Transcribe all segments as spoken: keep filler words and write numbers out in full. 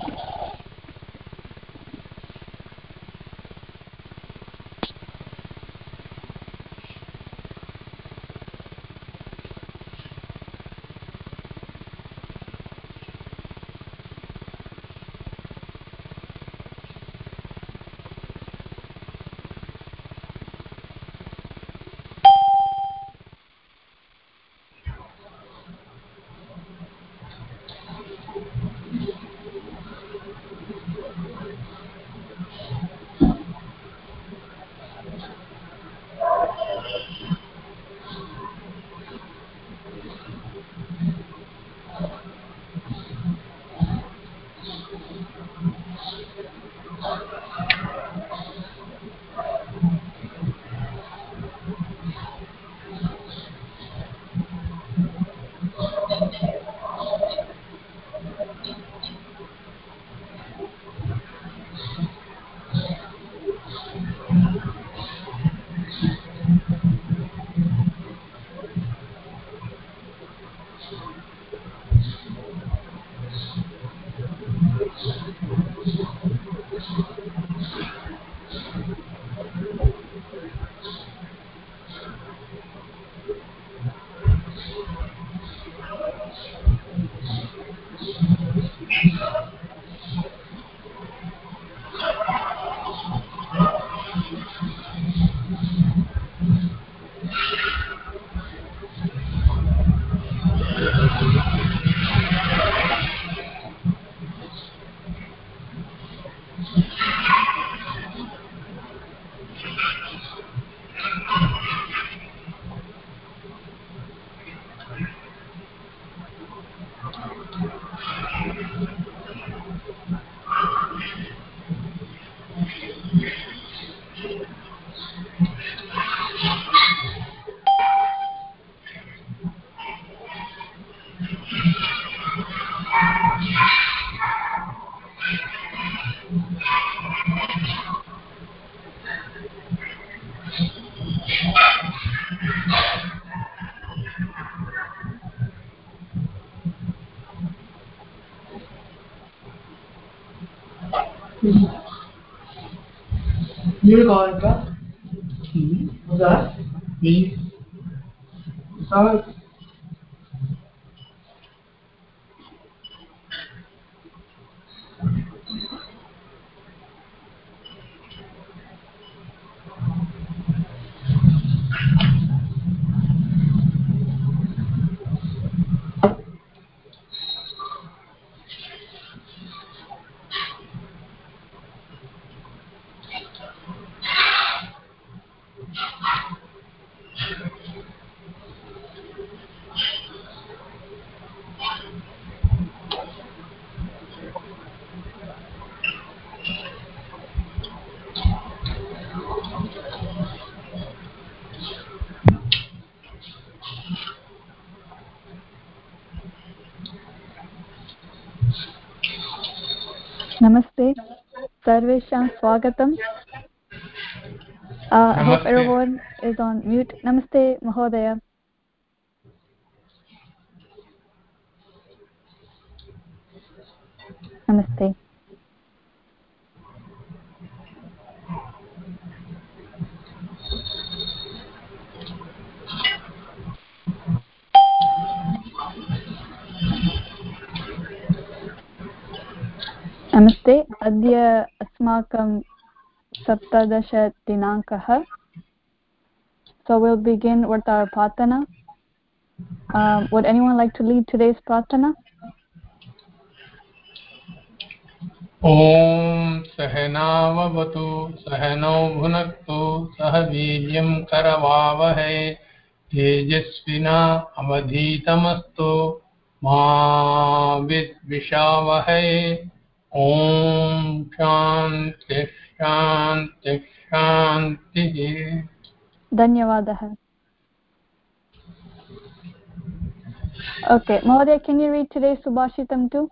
You go, Ika. What's that? Me. Sorry. Namaste. Sarvesham Swagatam. I uh, hope everyone is on mute. Namaste, Mahodaya. Namaste. Namaste. Adya asmakam saptadasha dinankaha. So we'll begin with our pratana. Um, would anyone like to lead today's pratana? Om Sahanavavatu Sahano Bhunaktu Sahaviryam Karavavahe Tejasvina Avadhitamastu Ma Vidvishavahe. Om Shanti Shanti Shanti. Dhanyavadaha. Okay, Mahodaya, can you read today's Subhashitam too?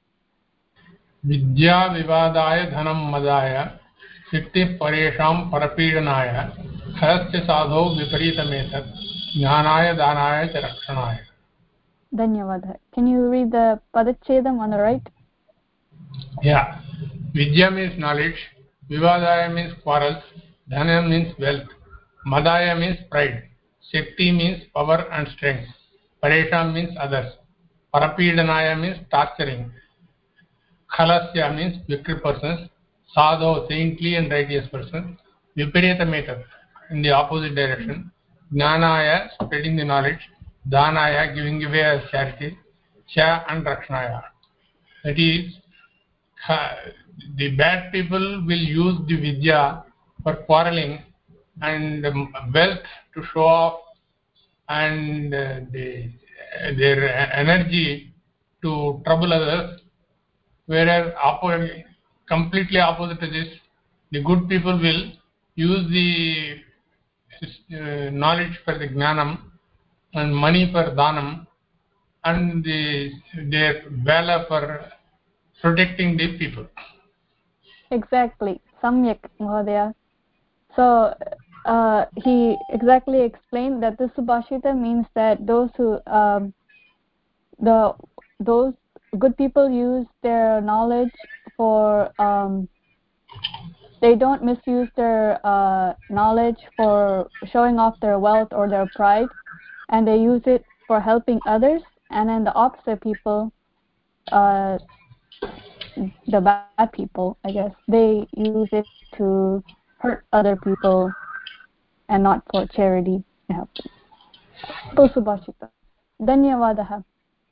Vidya Vivadaya Dhanam Madaya Siddhi Paresham Parapidhanaya Kharasya Sadho Viparitametat Jnanaya Danaya Charakshanaya. Dhanyavadaha. Can you read the Padachedam on the right? Yeah. Vidya means knowledge. Vivadaya means quarrels. Dhanam means wealth. Madaya means pride. Shakti means power and strength. Paresham means others. Parapidanaya means torturing. Khalasya means wicked persons. Sadho, saintly and righteous person. Viparita method, in the opposite direction. Jnanaya, spreading the knowledge. Dhanaya, giving away as charity. Sha and Rakshanaya. That is, the bad people will use the vidya for quarreling and um, wealth to show off, and uh, the, uh, their energy to trouble others, whereas oppo- completely opposite to this, the good people will use the uh, knowledge for the gnanam and money for dhanam, and the, their valor for protecting the people. Exactly. Samyak, Mahodaya. So uh, he exactly explained that the Subhashita means that those who um, the those good people use their knowledge for um, they don't misuse their uh, knowledge for showing off their wealth or their pride, and they use it for helping others. And then the opposite people, uh, the bad people, I guess, they use it to hurt other people and not for charity. Yeah. Subhashita. Dhanyavadaha.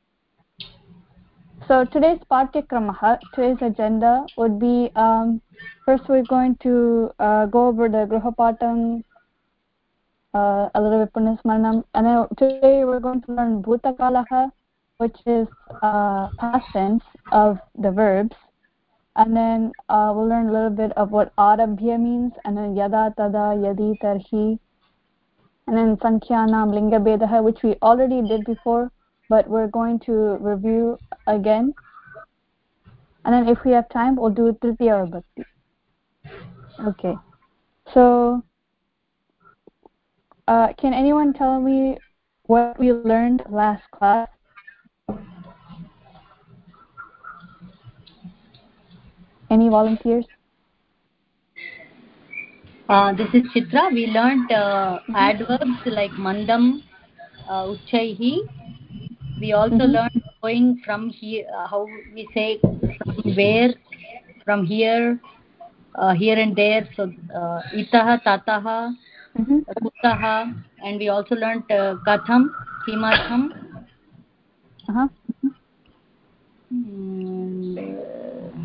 So today's Pathyakramaha, today's agenda would be, um, first we're going to uh, go over the Gruhapatam, uh, a little bit Punasmaranam, and then today we're going to learn Bhutakalaha, which is uh, past tense of the verbs, and then uh, we'll learn a little bit of what Arabhya means, and then Yada, Tada, Yadi, Tarhi, and then Sankhyanam, Linga Bedaha, which we already did before, but we're going to review again. And then if we have time, we'll do Tritiya Vibhakti. Okay. So, uh, can anyone tell me what we learned last class? Any volunteers? Uh, this is Chitra. We learned uh, mm-hmm. adverbs like mandam, uh, uchaihi. We also mm-hmm. learned going from here, uh, how we say from where, from here, uh, here and there. So uh, itaha, tataha, mm-hmm. kutaha, and we also learned uh, katham, kimartham. Uh-huh. And, uh,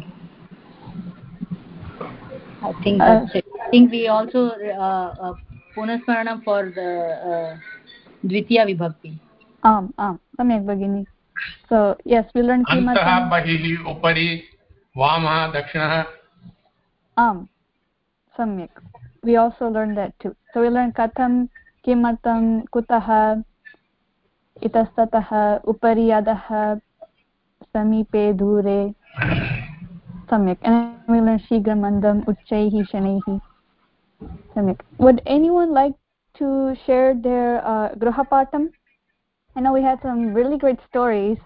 I think that's uh, it. I think we also uh, uh, punasmaranam for the uh, Dvitiya Vibhakti. Um, um, Samyak Bhagini. So, yes, we learned kimartham. Antaha, bahihi, upari, vamaha, dakshinaha. Um, Samyak. We also learned that too. So we learned katham, kimartham, kutaha, itastataha, upari, adaha, samipe, dure. Samyak. And we learned shigra, mandam, uchchaihi, shanaihi. Samyak. Would anyone like to share their uh, Gruhapatam? I know we had some really great stories.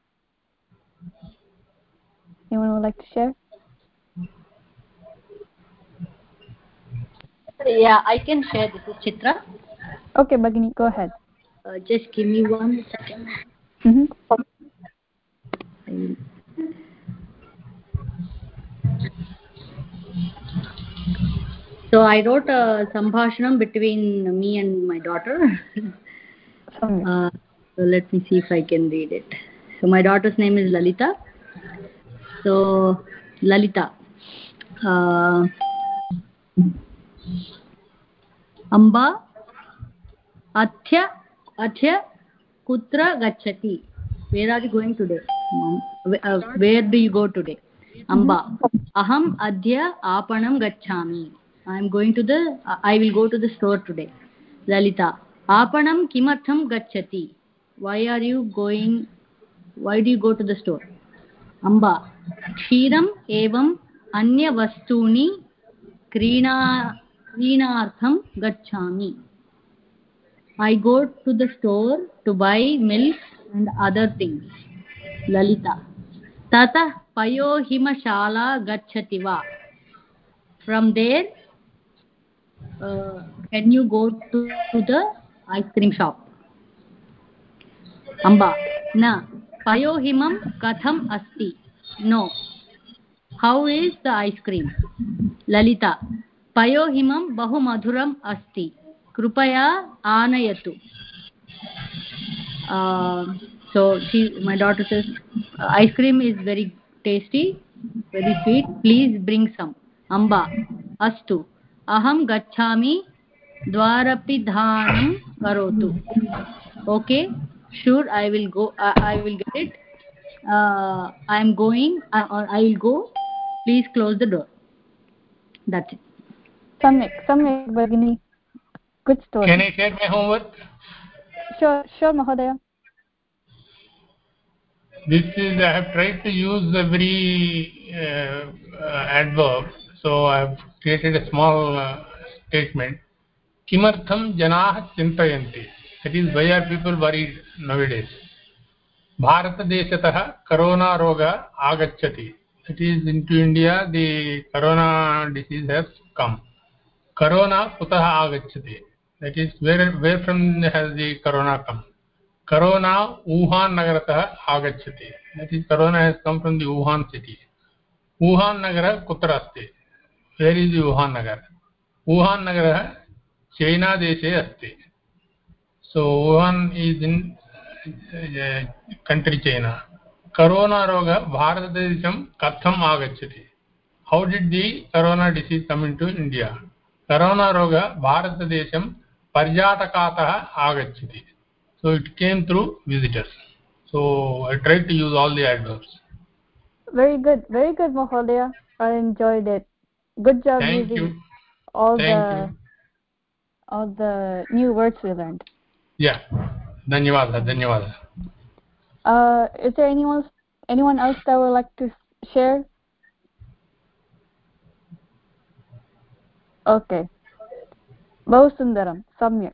Anyone would like to share? Yeah, I can share. This is Chitra. Okay, Bhagini, go ahead. Uh, just give me one second. Mm-hmm. So I wrote a sambhashanam between me and my daughter. uh, so let me see if I can read it. So my daughter's name is Lalita. So Lalita. Uh, Amba Athya Athya Kutra Gachati. Where are you going today? Uh, where do you go today? Amba. Aham Adhya Apanam Gachami. I am going to the, uh, I will go to the store today. Lalita. Apanam Kimartham Gachati. Why are you going, why do you go to the store? Amba. Kshiram evam anya vastuni krina kreenartham gachami. I go to the store to buy milk and other things. Lalita. Tata payohimashala gachati va. From there, uh, can you go to, to the ice cream shop? Amba, na. Payohimam katham asti. No. How is the ice cream? Lalita, payohimam bahu madhuram asti. Krupaya anayatu. Uh, so she, my daughter says, ice cream is very tasty, very sweet. Please bring some. Amba, astu. Aham gachhami dwarapidhanam karotu. Okay, sure, I will go. Uh, I will get it. Uh, I am going, uh, or I will go. Please close the door. That's it. Samyak, Samyak Bhagini. Good story. Can I share my homework? Sure, sure, Mahodaya. This is, I have tried to use every uh, uh, adverb, so I have created a small uh, statement. Kimartham janah chintayanti. That is, why are people worried nowadays? Bharatadeshatah corona roga agacchati. That is, into India the corona disease has come. Corona kutah agacchati. That is, where where from has the corona come? Corona Wuhan nagaratah agacchati. That is, corona has come from the Wuhan city. Wuhan nagara kutra asti. Where is the Wuhan nagar? Wuhan nagara China deshe asti. So Wuhan is in uh, country China. Corona roga Bharatadesham katham agacchati. How did the corona disease come into India? Corona roga Bharatadesham parjatakatah agacchati. So it came through visitors. So I tried to use all the adverbs. Very good, very good, Mahodaya. I enjoyed it. Good job Thank using you. all Thank the you. all the new words we learned. Yeah. Dhanyawada. Dhanyawada. Uh, is there anyone anyone else that would like to share? Okay. Bahu sundaram. Samyak.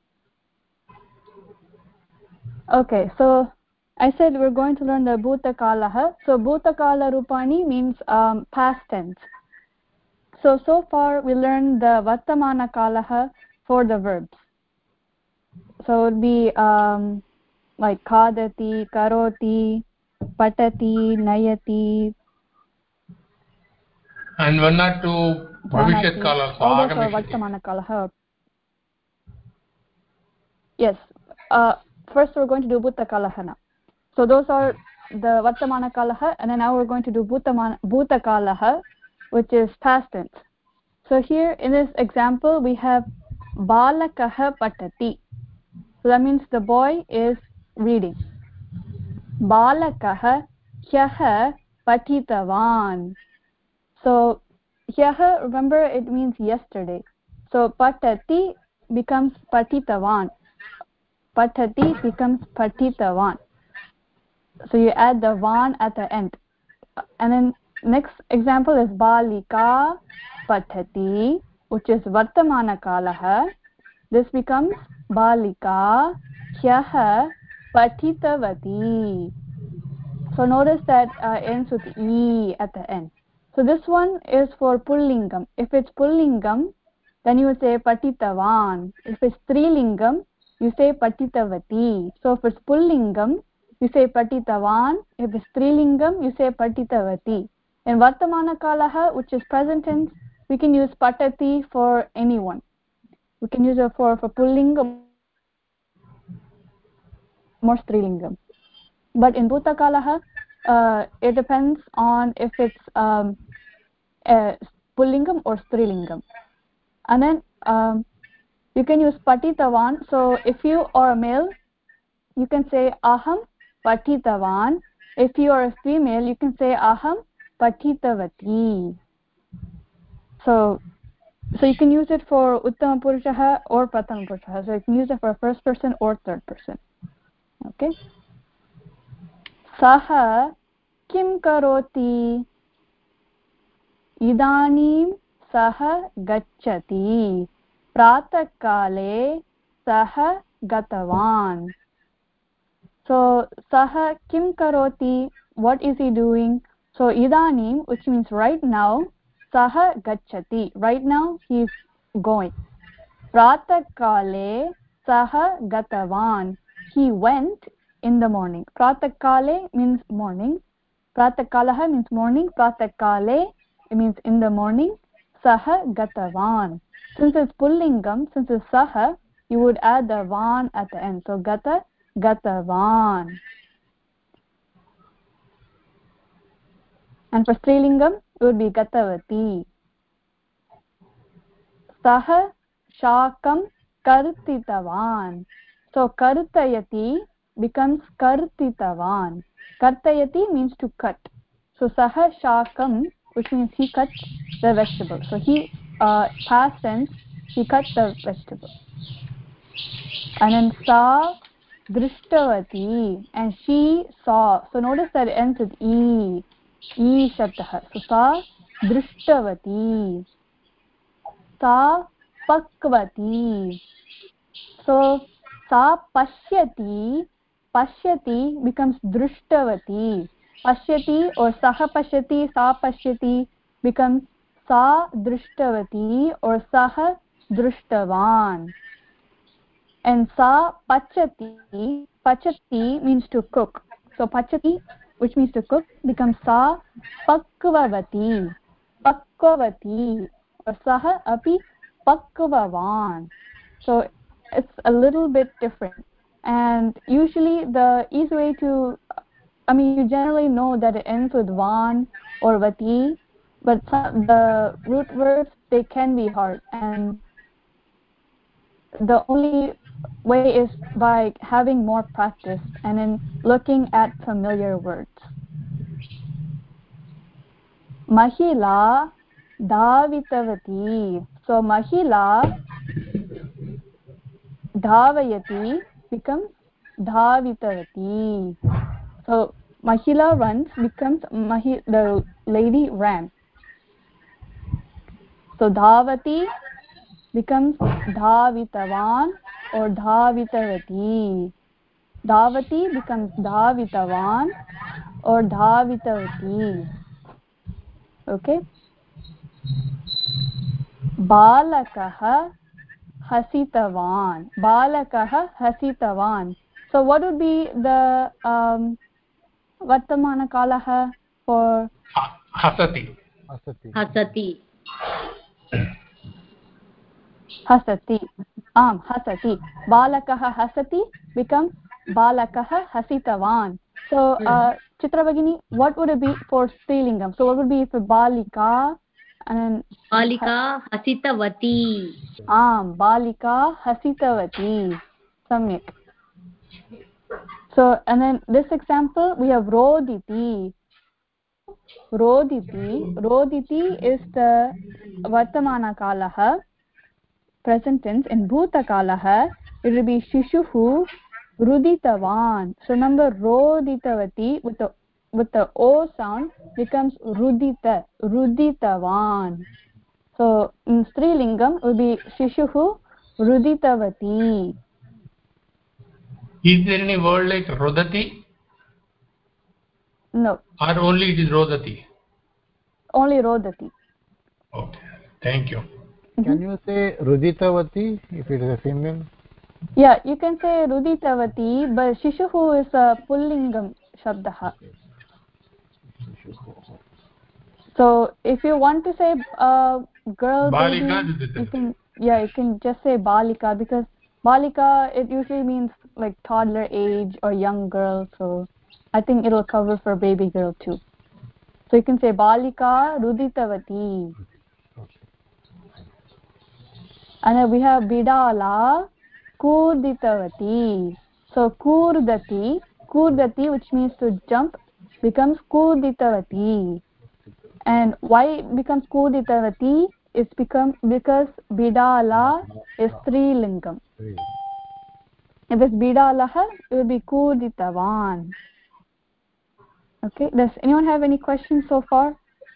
Okay, so I said we're going to learn the bhutakalaha. So bhutakala rupani means um, past tense. So so far we learned the vartamana kalaha for the verbs. So it would be um, like kadati, karoti, patati, nayati. And one or two bhavishyat kala also. All those are vartamana kalaha. Yes. Uh, first we're going to do bhutakalaha now. So those are the vartamana kalaha, and then now we're going to do bhutamana bhutakalaha, which is past tense. So here in this example we have balakaha patati. So that means the boy is reading. Balakaha hyaha patitavan. So hyaha, remember, it means yesterday. So patati becomes patitavan. Patati becomes patitavan. So you add the van at the end. And then next example is balika patati, which is vartamana kalaha. This becomes balika hyaha patitavati. So notice that uh, ends with e at the end. So this one is for pullingam. If it's pullingam, then you would say patitavan. If it's strilingam, you say patitavati. So if it's pullingam, you say patitavan. If it's strilingam, you say patitavati. In vartamana kalaha, which is present tense, we can use patati for anyone. We can use it for for pullingam or strilingam. But in bhutakalaha, uh, it depends on if it's um, uh, pullingam or strilingam. And then um, you can use patitavan. So if you are a male, you can say aham patitavan. If you are a female, you can say aham patitavati. So so you can use it for uttama purushaha or pratama purushaha. So you can use it for first person or third person. Okay. Saha kim karoti? Idanim saha gacchati. Pratakale saha gatavan. So saha kim karoti? What is he doing? So idanim, which means right now, saha gacchati, right now he is going. Pratakale saha gatavan, he went in the morning. Pratakale means morning. Pratakalaha means morning. Pratakale, it means in the morning. Saha gatavan. Since it's pullingam, since it's saha, you would add the van at the end. So gata, gatavan. And for strilingam, it would be gatavati. Saha shakam kartitavan. So kartayati becomes kartitavan. Kartayati means to cut. So saha shakam, which means he cut the vegetable. So he, uh, past tense, he cut the vegetable. And then sa drishtavati, and she saw. So notice that it ends with e. E shabdah. So sa drishtavati. Sa pakvati. So sa pashyati. Pashyati becomes drishtavati. Pashyati or saha pashyati, sa pashyati becomes sa drishtavati or saha drishtavan. And sa pachati, pachati means to cook. So pachati, which means to cook, becomes sa pakvavati, pakvavati, or saha api pakvavan. So it's a little bit different. And usually the easy way to, I mean, you generally know that it ends with van or vati, but some, the root words, they can be hard. And the only way is by having more practice and then looking at familiar words. Mahila Davitavati. So Mahila Dhavayati becomes Davitavati. So Mahila runs becomes Mahi, the lady ran. So Dhavati becomes Dhavitavan or Dhavitavati. Dhavati becomes Dhavitavan or Dhavitavati. Okay. Balakah hasitavan. Balakah hasitavan. So what would be the um, Vartamana Kalaha for Hasati. Hasati. Hasati. Hasati. Am hasati. Balakah hasati becomes Balakah hasitavan. So uh, Chitra Bhagini, what would it be for Strilingam? So what would be for Balika and then Balika hasitavati. Am Balika hasitavati. Samyak. So and then this example we have Roditi. Roditi. Roditi is the Vartamana Kalaha, present tense. In Bhuta Kalaha, it will be Shishuhu Ruditavan. So remember Roditavati with the with the O sound becomes Rudita, Ruditavan. So in Strilingam will be Shishuhu Ruditavati. Is there any word like Rodati? No, Or only it is Rodati? only Rodati. Okay. Thank you. Can you say Ruditavati if it is a female? Yeah, you can say Ruditavati, but Shishuhu is a Pullingam Shabdaha. So if you want to say uh, girl, Balika baby, Ruditavati. you can, yeah, you can just say Balika, because Balika, it usually means like toddler age or young girl. So I think it'll cover for baby girl too. So you can say Balika Ruditavati. And then we have Bidala Kurditavati. So Kurdati, Kurdati, which means to jump, becomes Kurditavati. And why it becomes Kurditavati? It's become because Bidala is Strilingam. If it's Bidalaha, it will be Kurditavan. Okay, does anyone have any questions so far?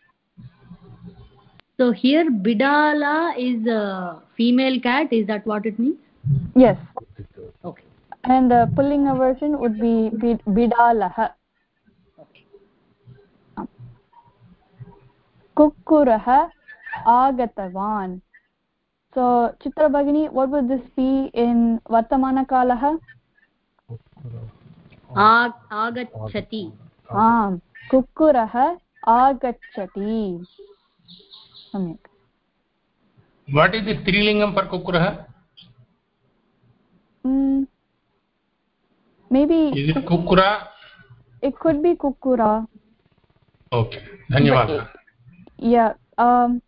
So here Bidala is a female cat. Is that what it means? Yes. Okay. And the Pullinga version would be Bid- Bidalaha. Okay. Kukkurah agatavan. So Chitra Bhagini, what would this be in Vartamana Kalah? Ag agachati. Ah, Kukkurah agachati. Samyak. What is the Strilingam for Kukkurah? Mm, maybe Is it Kukkura? it could be Kukkura. Okay, dhanyawad. Yeah. Um.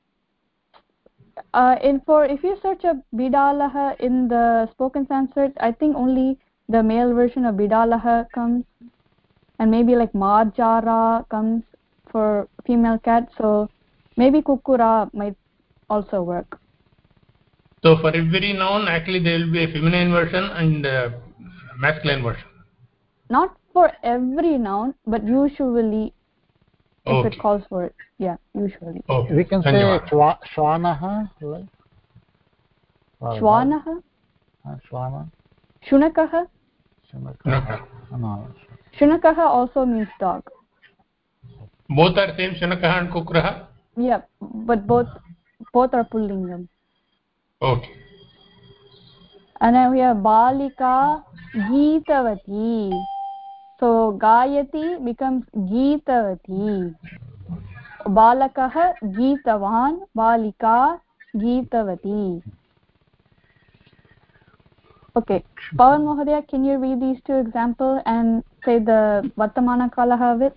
Uh. In for if you search up Bidalah in the spoken Sanskrit, I think only the male version of Bidalah comes, and maybe like Marjara comes for female cat. So maybe Kukkura might also work. So for every noun, actually there will be a feminine version and a masculine version. Not for every noun, but usually if Okay. it calls for it. Yeah, usually. Okay. We can say Dhanyawad. Shwanaha. Right? Shwanaha? Shwana. Shunakaha? Shunaka. No. Shunakaha also means dog. Both are same, Shunakaha and Kukkuraha? Yeah, but both both are pullingam. Okay. And then we have Balika Geetavati. So Gayati becomes Geetavati. Balakah Geetavan, Balika Geetavati. Okay, Pawan Mohodaya, can you read these two examples and say the Vartamana Kalaha of it?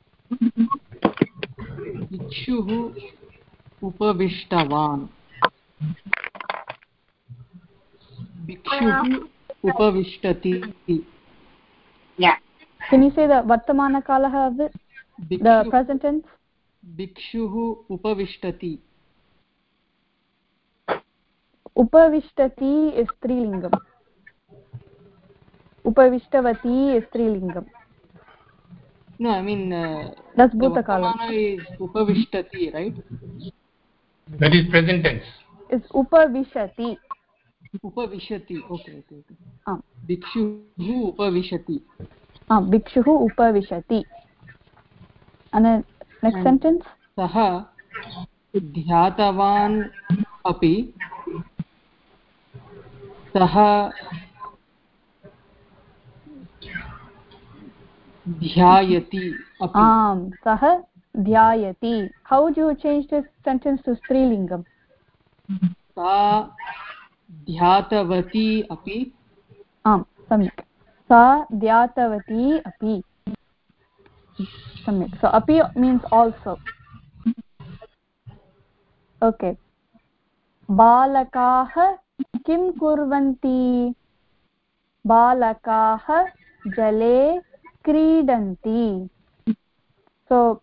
Ikshuhu upavishtavan. Bikshuhu upavishtati. Yeah. Can you say the Vartamana Kalaha of it? The present tense? Bikshuhu upavishtati. Upavishtati is Strilingam. Upavishtavati is Strilingam. No, I mean uh, that's the Bhutakalam. Vartamana is upavishtati, right? That is present tense. It's Upavishati. Upavishati. Okay, okay, okay. Ah. Bikshuhu upavishati. Ah, Bikshuhu upavishati. And then next and sentence. Saha dhyatavan api. Saha dhyayati api. Um, saha dhyayati. How would you change this sentence to Strilingam? Sa dhyatavati api. Um, samyak. Sa dhyatavati api. Samyak. So api means also. Okay. Balakaah kim kurvanti? Balakaah jale kridanti. So,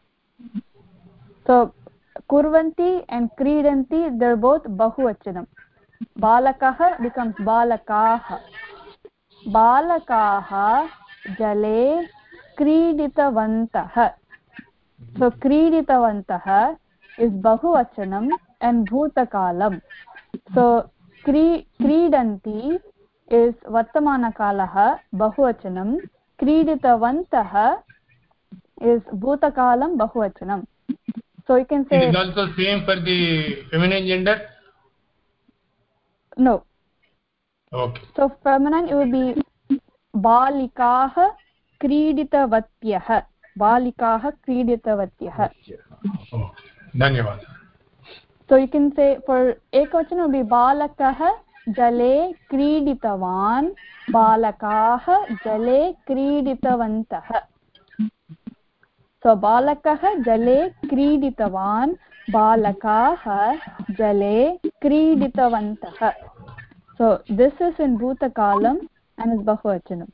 so kurvanti and kridanti, they're both bahuvachanam. Balakaah becomes balakaah. Balakaah jale kriditavantah. So kriditavantah is bahuvachanam and bhutakalam. So kri kridanti is vartamana kalaha bahuvachanam. Kriditavantah is bhutakalam bahuvachanam. So you can say it is also same for the feminine gender. No. Okay. So feminine it would be balikaah kriditavatyah. Balikaah kriditavatyah. Okay. Dhanyawad. So you can say for ekvachan would be balakah jale kriditavan. Balakaah jale kriditavantah. So balakah jale kriditavan. Balakaah jale kriditavantah. So this is in bhutakalam and is bahuvachanam.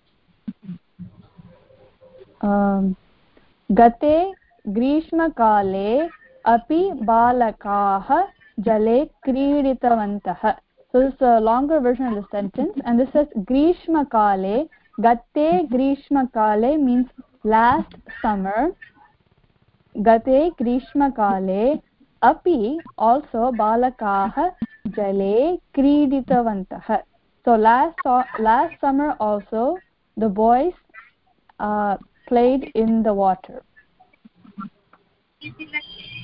Um, gate grishma kale api balakaah jale kriditavantah. So this is a longer version of the sentence, and this says grishma kale. Gate grishma kale means last summer. Gate grishma kale api also balakaah jale kriditavantah. So last last summer also the boys uh, played in the water.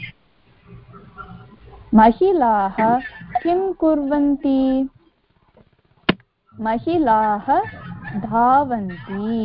महिलाः किं कुर्वन्ति महिलाः धावन्ति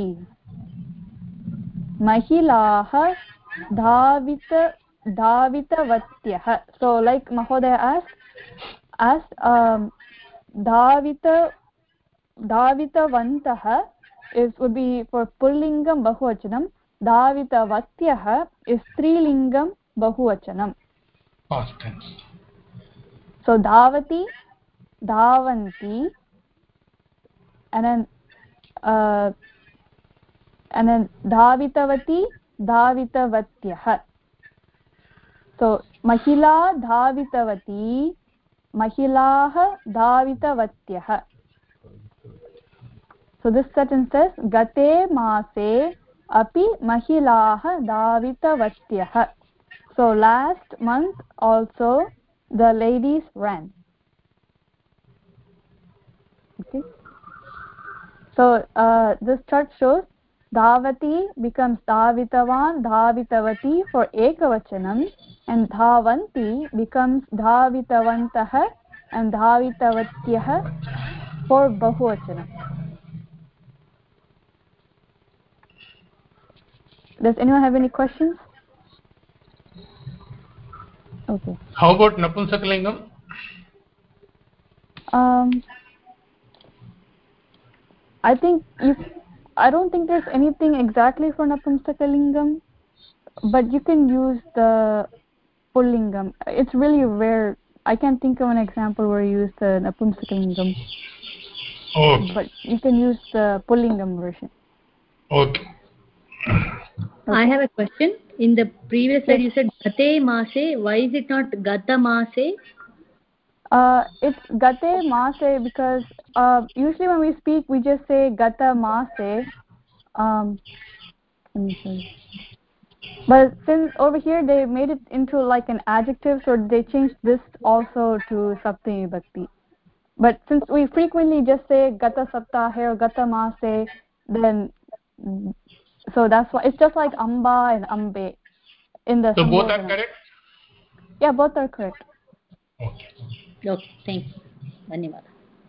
महिलाः धावित धावितवत्यः so like Mahodaya asked asked um, धावित धावितवन्तः is would be for pullingam bahuvachanam धावितवत्यः is strilingam bahuvachanam past tense so dhavati dhavanti and then uh, and then dhavitavati dhavitavatyah so mahila dhavitavati mahilah dhavitavatyah so this sentence says gate maase api mahilah dhavitavatyah so last month also the ladies ran okay so uh, this chart shows dhavati becomes dhavitavan dhavitavati for ekavachanam and dhavanti becomes dhavitavantah and dhavitavatyah for bahuvachanam. Does anyone have any questions? Okay. How about Napunsakalingam? Um, I think if I don't think there's anything exactly for Napumsakalingam, but you can use the Pullingam. It's really rare. I can't think of an example where you use the Napumsakalingam. Okay. But you can use the Pullingam version. Okay. I have a question. In the previous slide, you said Gate Mase. Why is it not Gata Mase? Uh, it's Gate Mase because uh, usually when we speak, we just say Gata Mase. Um, let me show you. But since over here they made it into like an adjective, so they changed this also to Saptami Vibhakti. But since we frequently just say Gata Saptahe or Gata Mase, then so that's why it's just like Amba and Ambe in the. So both are correct? Yeah, both are correct. Okay. Okay, thanks. Dhanyawad.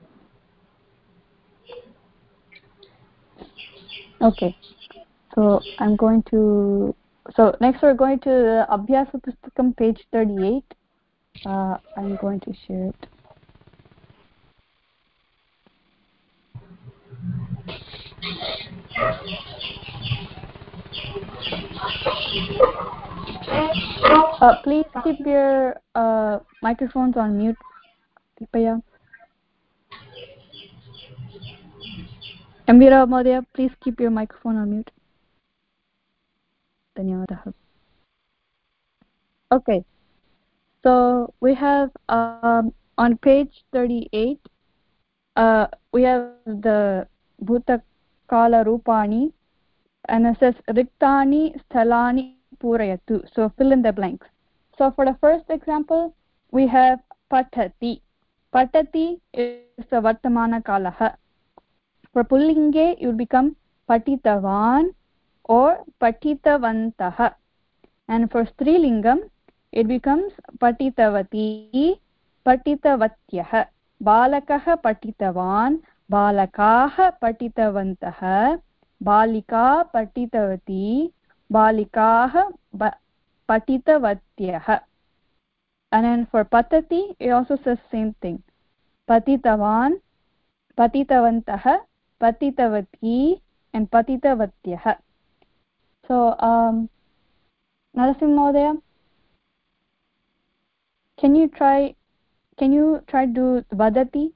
Okay, so I'm going to. So next we're going to the Abhyasa Pustakam, page thirty-eight. Uh, I'm going to share it. Uh, please keep your uh, microphones on mute. Kripaya. Ambira Mahodaya, please keep your microphone on mute. Dhanyawadaha. Okay, so we have um, on page thirty-eight, uh, we have the Bhuta Kala Rupani, and it says Riktani Sthalani Purayatu. So fill in the blanks. So for the first example, we have Patati. Patati is the Vartamana Kalaha. For Pullinge, it would become Patitavan or Patitavantah. And for Strilingam, it becomes Patitavati, Patitavatyah. Balakah Patitavan, Balakaah Patitavantah, Balika Patitavati, Balikaah Patitavatyah. And then for Patati, it also says same thing. Patitavan, Patitavantah, Patitavati, and Patitavatyah. So, um, Narasimha Mahodaya, can you try? Can you try to do Vadati?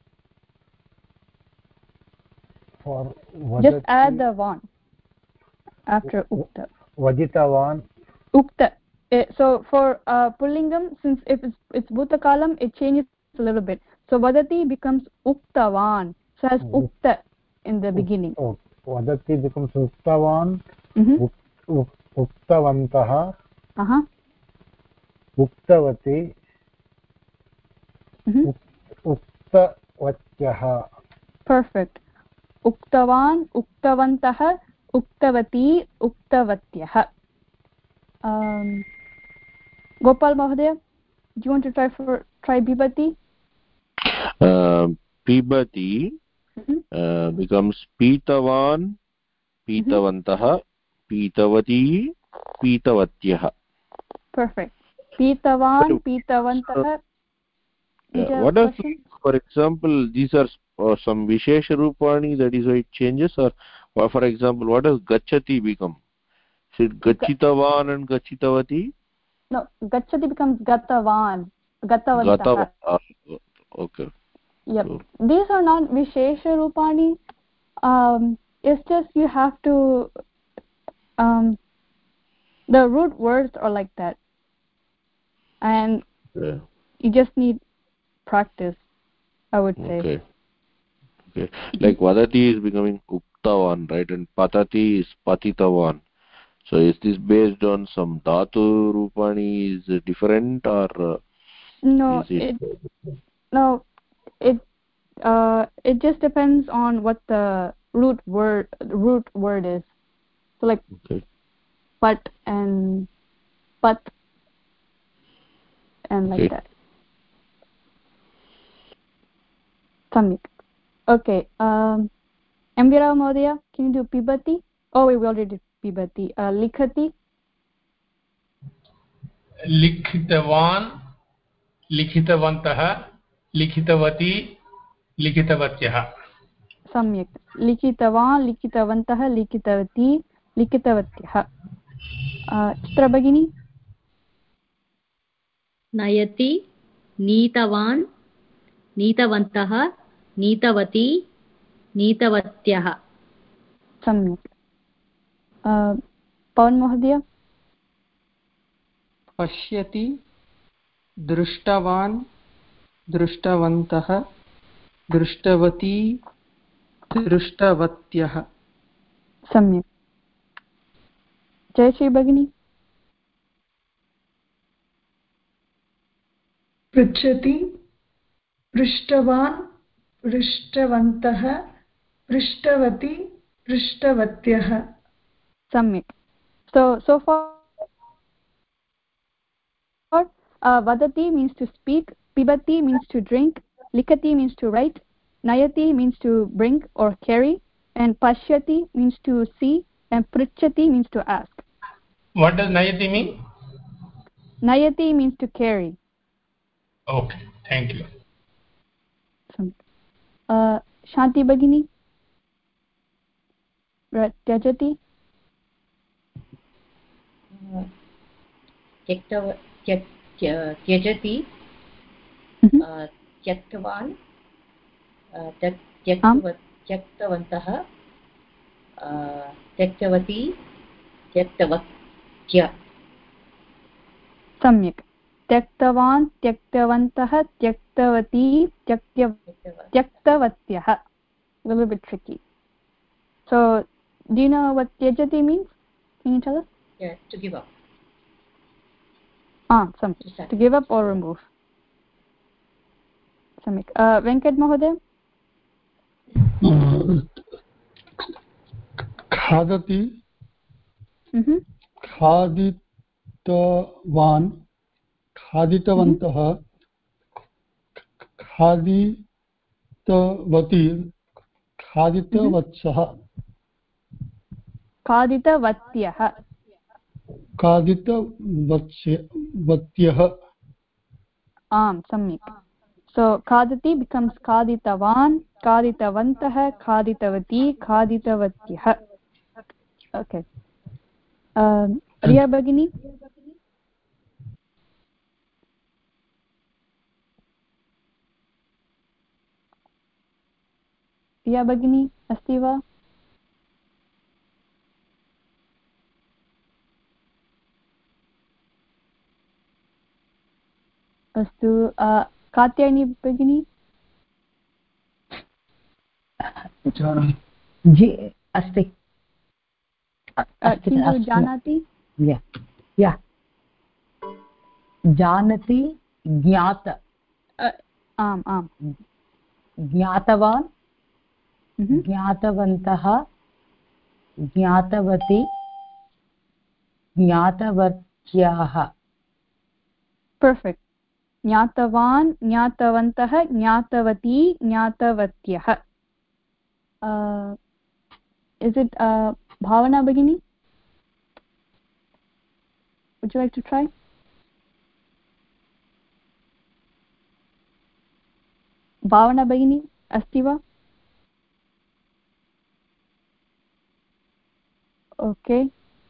For Vadati, just add the van after Ukta. Vajitavan. Ukta. So for uh, Pullingam, since if it's, it's Bhutakalam, it changes a little bit. So Vadati becomes Uktavan. So it has Ukta in the beginning. Oh, Vadati becomes Uktavan. Mm-hmm. Uk, Uktavantah. Uh-huh. Uktavati. Mm-hmm. Uktavatyah. Perfect. Uktavan, Uktavantah, Uktavati, Uktavatyah. Um, Gopal Mahodaya? you want to try for try pibati? Uh, pibati Mm-hmm. uh, becomes pitavan, pitavantah, pitavati, pitavatyah. Perfect. Pitavan, pitavantah. Yeah. What are, for example, these are uh, some vishesha rupani, that is why it changes, or, or for example, what does gachati become? Is it gachitavan and gachitavati? No, gachati becomes gatavan, gatavantah. Gatavan. Okay. Yep. So, these are not vishesha rupani. Um, it's just you have to. Um, the root words are like that, and yeah. you just need practice, I would say. Okay. Okay. Like vadati is becoming uktavan, right? And patati is patitavan. So is this based on some dhatu rupani? Is it different, or uh, No, is it? it no, it uh, it just depends on what the root word root word is. So like Okay. pat and pat and like Okay. that. Samik. Okay. Um, Ambira Mahodaya, can you do pibati? Oh wait, we already did pibati. Uh, likhati. लिखितवान् लिखितवन्तः लिखितवती लिखितवत्यः सम्यक्. लिखितवान् लिखितवन्तः लिखितवती लिखितवत्यः. चित्रा भगिनी. नयति, नीतवान्, नीतवन्तः, नीतवती, नीतवत्यः. सम्यक्. पवन महोदय. पश्यति, दृष्टवान्, दृष्टवन्तः, दृष्टवती, दृष्टवत्यः. सम्यक्. जयश्री भगिनी. पृच्छति, पृष्टवान्, पृष्टवन्तः, पृष्टवती, पृष्टवत्यः. सम्यक्. So so far uh, vadati means to speak, pibati means to drink, likati means to write, nayati means to bring or carry, and pashyati means to see, and pruchati means to ask. What does nayati mean? Nayati means to carry. Okay, thank you. Uh, Shanti Bhagini. Tyajati. त्यजति, त्यक्तवान्, त्यक्तवन्तः, त्यक्तवती, त्यक्तवत्य. सम्यक्. त्यक्तवान्, त्यक्तवन्तः, त्यक्तवती, त्यक्तवत्यः. A little bit tricky. So, do you know what tyajati means? Can you tell us? Yeah, to give up. Ah, samyak. To give up or remove. Samyak. Uh, Venkat Mahodaya? खादति, mm-hmm. खादितवान्, खादितवन्तः, खादितवती, खादितवत्सः. खादितवत्यः. खादितवत्यः. आम्, सम्यक्. So khadati becomes khaditavan, khaditavantah, khaditavati, khaditavatyah. Okay. Um, Riya Bhagini. Riya Bhagini, अस्ति वा? अस्तु. कात्यायनी भगिनी. जी अस्ति. किन्तु जानाति. या या जानति, ज्ञात. आम् आम्. ज्ञातवान्, ज्ञातवन्तः, ज्ञातवती, ज्ञातवत्याः. Perfect. ज्ञातवान् ज्ञातवन्तः ज्ञातवती ज्ञातवत्यः. uh, is it uh, Bhavana Bhagini? Would you like to try? Bhavana Bhagini asti va? Okay.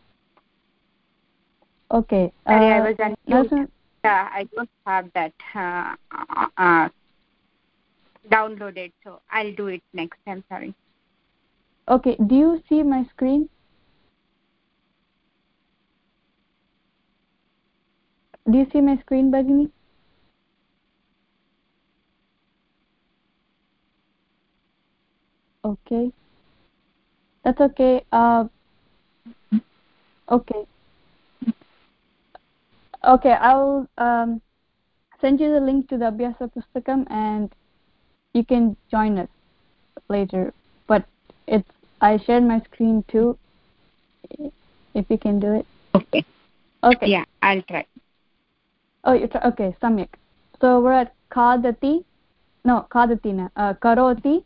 Okay. Sorry, uh, I was unmuted. Yeah, I don't have that uh, uh, downloaded, so I'll do it next time. Sorry. Okay. Do you see my screen? Do you see my screen, Bhagini? Okay. That's okay. Uh, okay. Okay, I'll um, send you the link to the Abhyasa Pustakam and you can join us later. But it's I shared my screen too. If you can do it. Okay. Okay. Yeah, I'll try. Oh, you try. Okay, samyak. So we're at kadati. No, kadati na. Uh, karoti.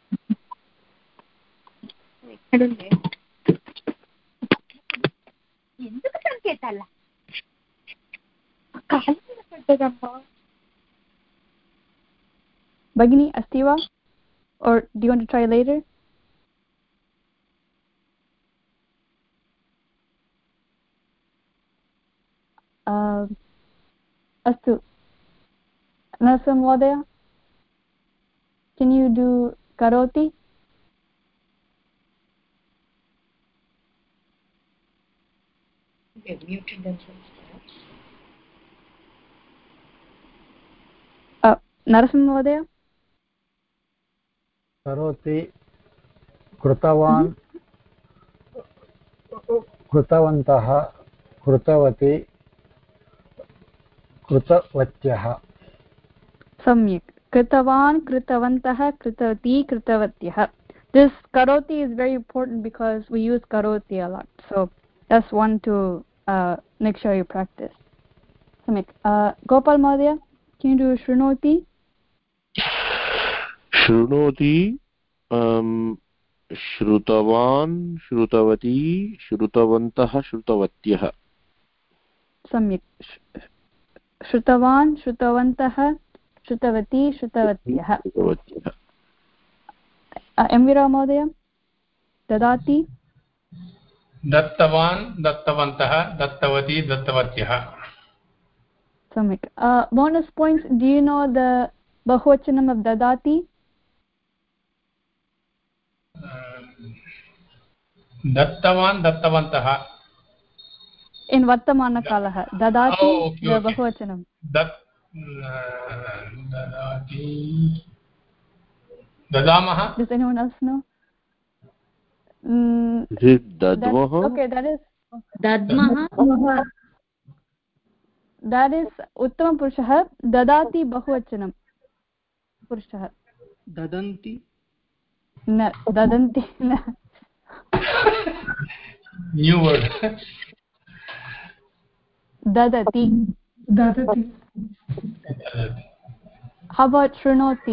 Bhagini, asti va? Or do you want to try later? Uh, astu. Narasam Vodaya, can you do karoti? They muted themselves perhaps. Uh, Narasam Vodaya? करोति कृतवान् कृतवन्तः कृतवती कृतवत्यः. Samyak. Kritavan, kritavantah, kritavati, kritavatyah. This karoti is very important because we use karoti a lot. So that's one to uh, make sure you practice. Samyak. Uh, Gopal Madhya, can you do shrunoti? Shrunoti, um, Shrutavan, Shrutavati, Shrutavantah, Shrutavatyah. Samyak. Shrutavan, Shrutavantah, Shrutavati, Shrutavatyah. Uh, Emvira Madhya, Dadati? दत्तवान् दत्तवन्तः दत्तवती दत्तवत्यः. Samyak. Uh, bonus points. Do you know the bahuvachanam of dadati? दत्तवान् दत्तवन्तः. In vartamana kalah. Dadati, oh, okay, the okay. bahuvachanam. Dat, dadati. Dadamaha. Does anyone else know? Mm, Is it Dadmaha? okay, that is Dadmaha. that is uttama purushah. Dadati bahuvachanam purushah. dadanti. Na dadanti na. New word. Dadati. Dadati. How about shrunoti?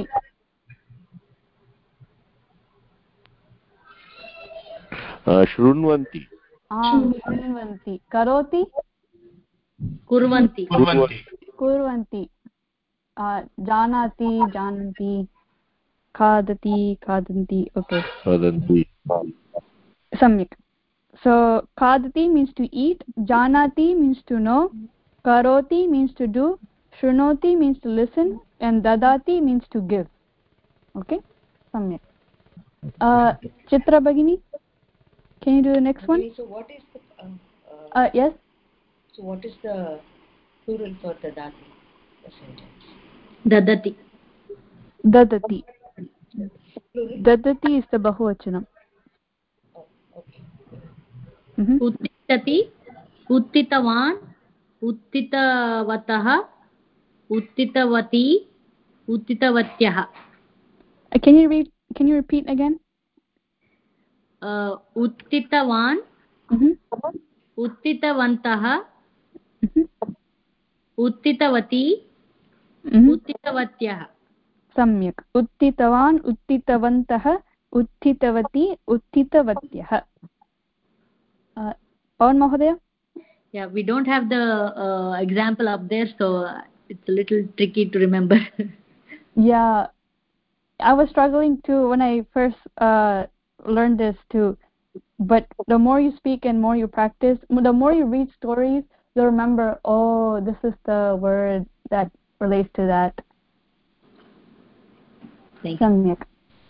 Uh, Shrunvanti. Ah, shrunvanti. Karoti? Kurvanti. Kurvanti. Kurvanti. Uh, janati, jananti. Khadati, khadanti. Okay. Khadanti. Samyak. So khadati means to eat, janati means to know, karoti means to do, shrunoti means to listen, and dadati means to give. Okay? Samyak. Uh, Chitra Bhagini, can you do the next one? So what is the uh, uh, Uh, yes. so what is the plural for dadati? The sentence. Dadati. Dadati. Plural? Dadati is the bahuvachanam. Oh, okay. Mm-hmm. Uttitati, uttitavan, uttitavatah, uttitavati, uttitavatyah. Uh, can you read? Can you repeat again? Uh, uttitavan, Mm-hmm. uttitavantah, Mm-hmm. uttitavati, उत्थितवत्यः सम्यक् उत्थितवान् उत्थितवन्तः उत्थितवती उत्थितवत्यः पवन महोदय yeah we don't have the uh, example up there so it's a little tricky to remember yeah I was struggling too when I first uh, learned this too but the more you speak and more you practice the more you read stories you'll remember oh this is the word that relates to that सम्यक्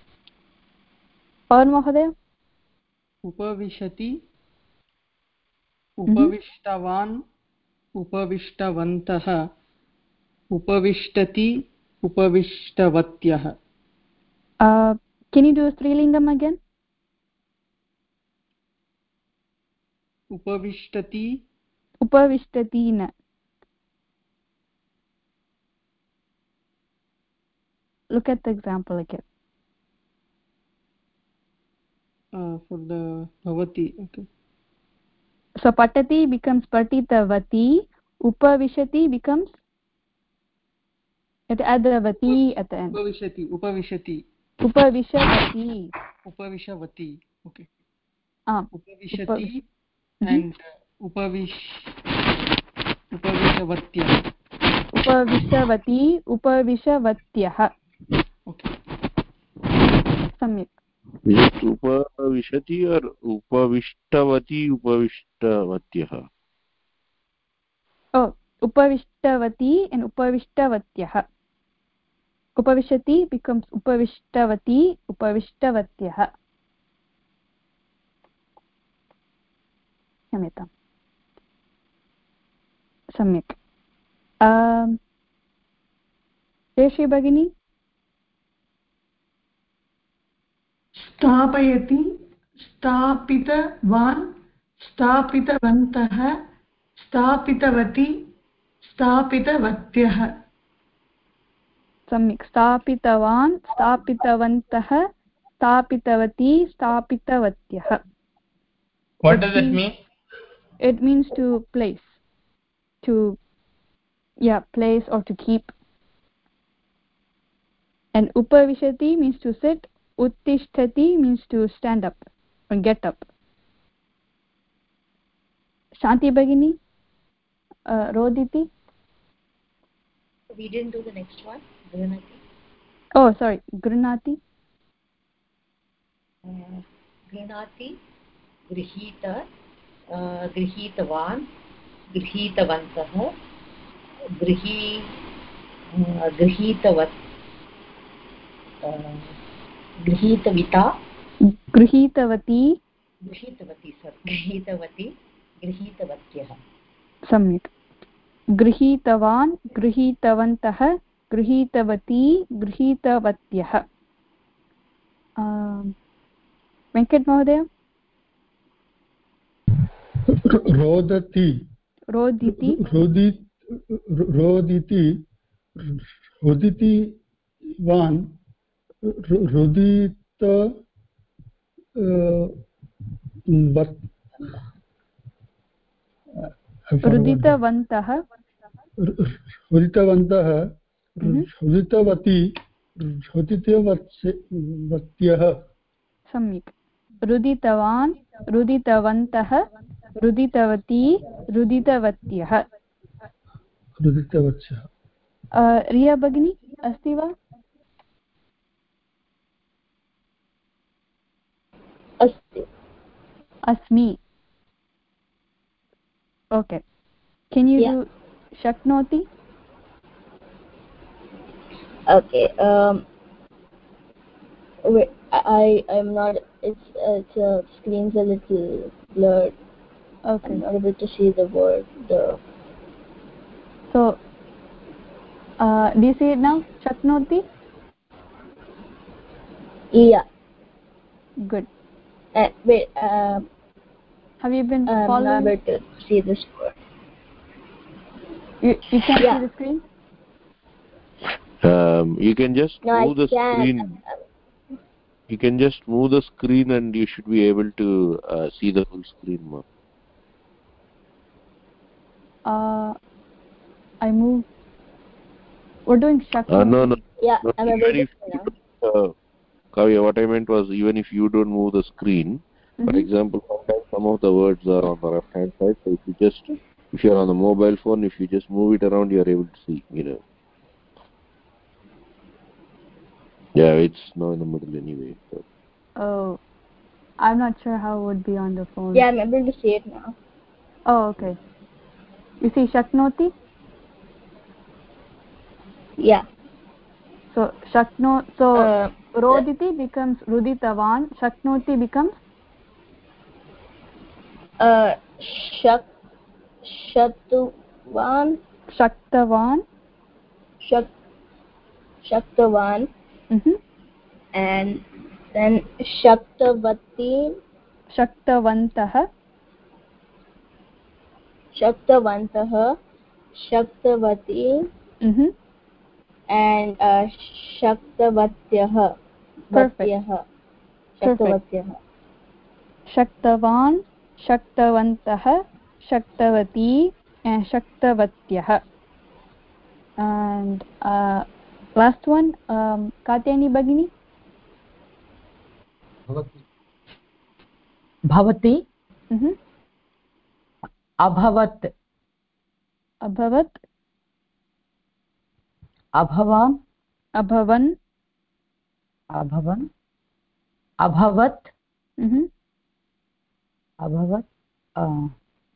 पवन महोदय उपविशति उपविष्टवान् उपविष्टवन्तः उपविष्टति उपविष्टवत्यः uh, can you do strilingam again उपविष्टति उपविष्टति न look at the example again uh, for the bhavati okay so patati becomes patitavati upavishati becomes at adravati at the end upavishati upavishati upavishavati upavishavati okay ah upavishati and uh, upavish upavishavatya upavishavati upavishavatyaः okay सम्यक् is it upavishati or upavishtavati upavishtavatyaha oh upavishtavati and upavishtavatyaः upavishati becomes upavishtavati upavishtavatyaः क्षम्यताम् सम्यक् शेषी भगिनी स्थापयति स्थापितवान् स्थापितवन्तः स्थापितवती स्थापितवत्यः सम्यक् स्थापितवान् स्थापितवन्तः स्थापितवती स्थापितवत्यः what does it mean it means to place to yeah place or to keep and upavishati means to sit uttishtati means to stand up or get up shanti bagini uh, roditi we didn't do the next one grunati oh sorry grunati uh, grunati grihita uh, grihitavan grihitavantah grihi uh, grihitavat uh, grihitavita गृहीतवती गृहीतवती sorry गृहीतवती गृहीतवत्यः सम्यक् गृहीतवान् गृहीतवन्तः गृहीतवती गृहीतवत्यः वेङ्कट महोदय रोदति रोदिति रोदि रोदिति रोदिति one रुदित रुदितवन्तः रुदितवन्तः रुदितवती रुदितवत्यः सम्यक् रुदितवान् रुदितवन्तः रुदितवती रुदितवत्यः रुदितवत्यः रिया भगिनी अस्ति वा अस्ति अस्मि okay can you yeah. do shaknoti okay um wait, i i'm not it's uh, it's uh, screen's a little blurred okay I'm not able to see the word the so uh do you see it now shaknoti yeah good uh, wait uh, have you been I'm following not able to see this word you, you can't yeah. see the screen um, you can just no, move I the can. screen you can just move the screen and you should be able to uh, see the full screen more uh I move We're doing Shaknoti. Uh, no, no. Yeah, no, I'm even able if to say you now. don't, uh, Kavya, what I meant was even if you don't move the screen, Mm-hmm. for example, sometimes some of the words are on the left hand side. So if you just, if you're on the mobile phone, if you just move it around, you're able to see, you know. Yeah, it's now in the middle anyway. So. Oh, I'm not sure how it would be on the phone. Yeah, I'm able to see it now. Oh, okay. You see Shaknoti? Yeah. So Shakno, so Uh, Roditi becomes Ruditavan, Shaknoti becomes? Uh, Shak, Shaktavan. Shaktavan. Shak, Shaktavan. Mm-hmm. And then Shaktavati. Shaktavantah. Shaktavantah. Shaktavati. Mm-hmm. And uh, Shaktavatyah. Perfect. Vatyah. Perfect. Shaktavatyah. Shaktavan, Shaktavantah, Shaktavati, and Shaktavatyah. And uh, last one, um, Katyani Bagini? Bhavati. Bhavati. Mm-hmm. Abhavat. Abhavat. Abhavan. Abhavan. Abhavan. Abhavat. Mm-hmm. Abhavat. Uh,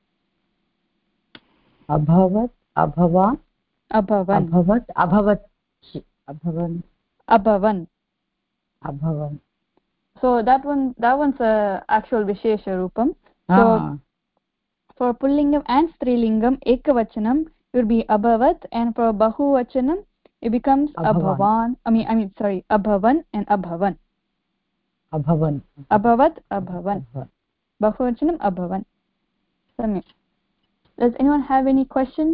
Abhavat. Abhavan. Abhavan. Abhavat. Abhavat. Abhavan. Abhavan. Abhavan. So that one, that one's a actual Vishesha Rupam. So Ah. for Pullingam and Strilingam, Ekavachanam will be Abhavat, and for Bahuvachanam it becomes Abhavan. Abhavan. I mean, I mean, sorry, Abhavan and Abhavan. Abhavan. Abhavat, Abhavan. Bahuvachanam, Abhavan. Samyak. Does anyone have any questions?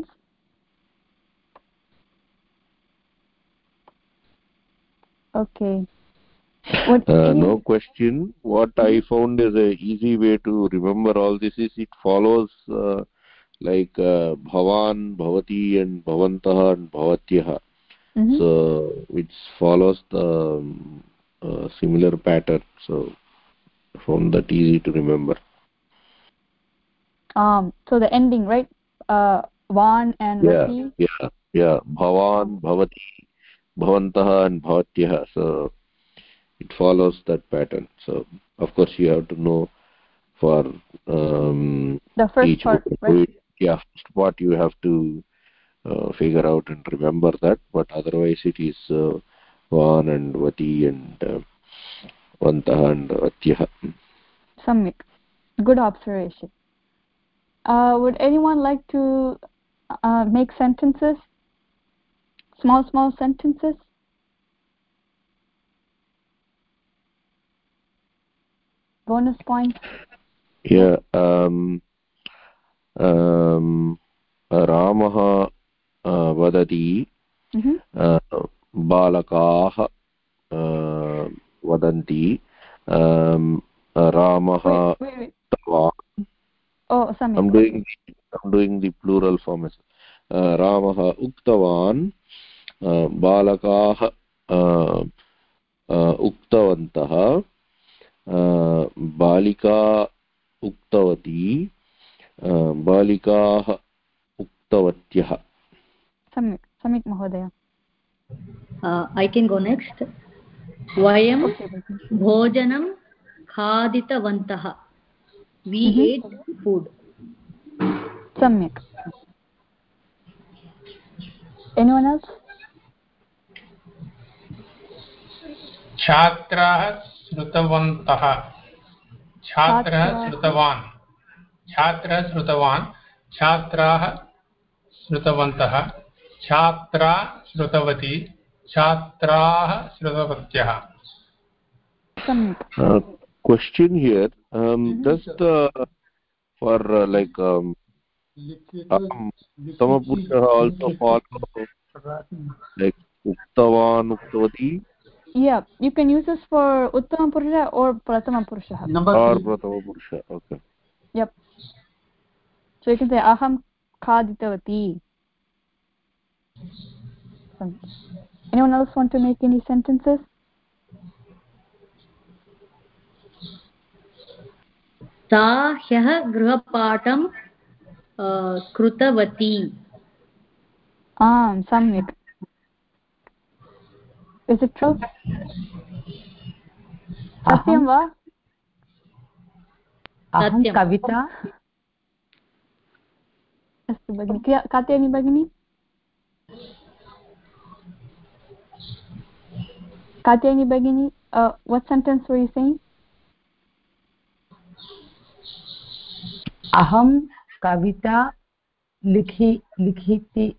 Okay. What, Uh, any... no question. What I found is a easy way to remember all this is it follows uh, like uh, Bhavan, Bhavati, and Bhavantah and Bhavatyah. Mm-hmm. So it follows the um, uh, similar pattern. So I found that easy to remember. Um. So the ending, right? Uh, Van and yeah, Vati. Yeah. Yeah. Bhavan, Bhavati, Bhavantah, and Bhavatyah. So it follows that pattern. So of course you have to know for um, the first each part, word. right? Yeah, first part you have to uh, figure out and remember that, but otherwise it is uh, Van and Vati and uh, Vantah and Vatyah. Samyak. Good observation. Uh, would anyone like to uh, make sentences? Small, small sentences? Bonus points? Yeah. Um, um, Ramaha uh, vadati mm-hmm. uh, balakaah uh, vadanti um, Ramaha tava. Oh, Samyak. I'm doing I'm doing the plural form. Uh, Ramaha uktavan uh, balakaah uh, uh, uktavantah uh, balika uktavati uh, balikaah uktavatyah. Samyak, Samyak Mahodaya. Uh, I can go next. Vayam okay, bhojanam khaditavantah. We mm-hmm. ate food. Samyak. Anyone else? छात्राः श्रुतवन्तः. छात्रः श्रुतवान्. छात्रः श्रुतवान्. छात्राः श्रुतवन्तः. छात्रा श्रुतवती. छात्राः श्रुतवत्यः. Uh, question here. Um, mm-hmm. Does the for uh, like um, um Samapurusha also follow like Uktavan, Uktavati? Yeah, you can use this for Uttama Purusha or Pratama Purusha. Or Pratama Purusha, okay. Yep. So you can say Aham Khaditavati. Anyone else want to make any sentences? सा ह्यः गृहपाठं कृतवती. आम् सम्यक्. Is it true? सत्यं वा? अहं कविता. अस्तु भगिनि. कात्यायनी भगिनी? कात्यायनी भगिनी, uh, what sentence were you saying? अहं कविता लिखि लिखिति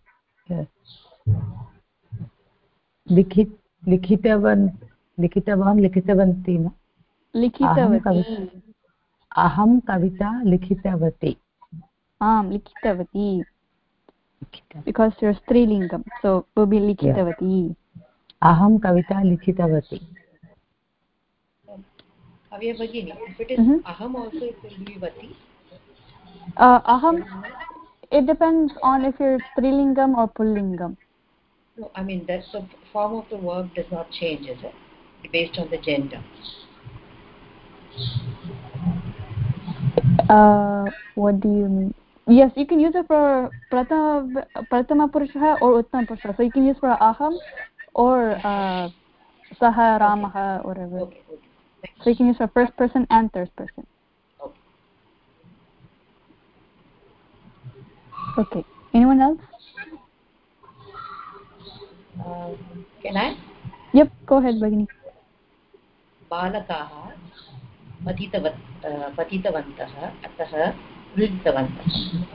लिखित लिखितवान् लिखितवान् लिखितवन्ति न लिखितवती. अहं कविता लिखितवती. आम् लिखितवती. Because you're strilingam, so will be लिखितवती. अहं कविता लिखितवती. Avya Bhagini, if it is mm-hmm. aham also it will be vati. Uh, aham, it depends on if you're strilingam or pullingam. No, I mean that's the form of the verb does not change, is it? Based on the gender. Uh, what do you mean? Yes, you can use it for pratama pratama purusha or uttama purusha. So you can use for aham or uh, saha ramaha or whatever. Okay, okay. So you can use for first person and third person. Okay. Okay. Anyone else? Uh, can I? Yep. Go ahead, Bhagini. बालकाः पतितवत् पतितवन्तः अतः रुदितवन्तः.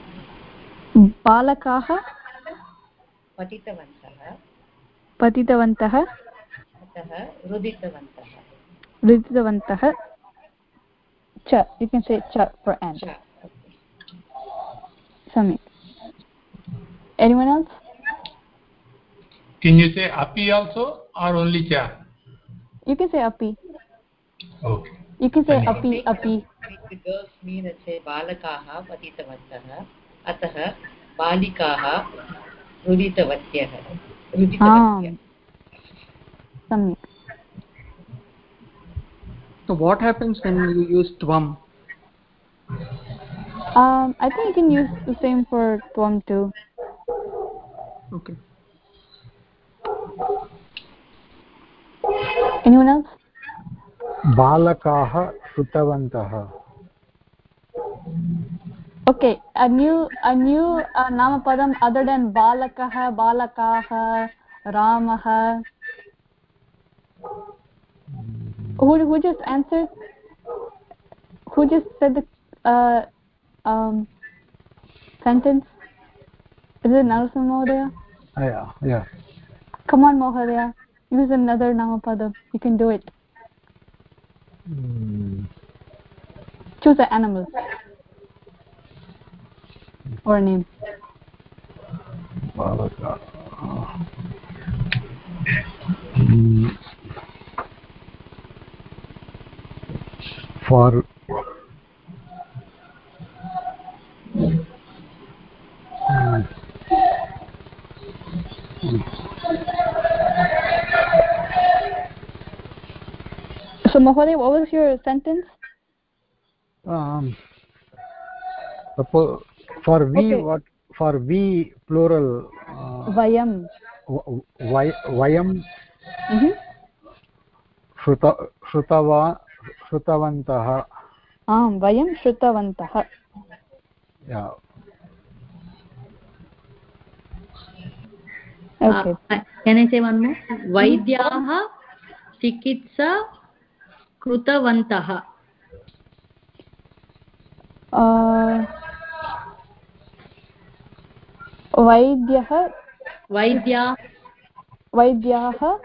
बालकाः पतितवन्तः पतितवन्तः अतः रुदितवन्तः. रुदितवन्तः. Cha. You can say cha for and. Cha. Samik. Anyone else? Can you say api also or only cha? You can say api. Okay. You can say api api. The girls mean that say balakaah patitavantah atah balikaah ruditavatyah. Ruditavatyah. Samik. So what happens when you use tvam? Um, I think you can use the same for tvam too. Okay. Anyone else? बालकाः श्रुतवन्तः. Okay, a new a new uh, namapadam other than balakah, balakaah, ramah. Who who just answered? Who just said the uh, um, sentence? Is it Narasimha Mohodaya? Yeah, yeah. Come on, Mohodaya. Use another namapadam. You can do it. Mm. Choose an animal or a name. Balaka. Mm. For mm. So Mohodaya, what was your sentence? Um, for we, okay. What for we plural? Uh, vayam. Vayam. Mm-hmm. Shruta, shrutava, shrutavantah. Am vayam shrutavantah. Yeah. Okay. Uh, can I say one more? Vaidyaah chikitsa krutavantah. Uh, Vaidyah Vaidya Vaidyaah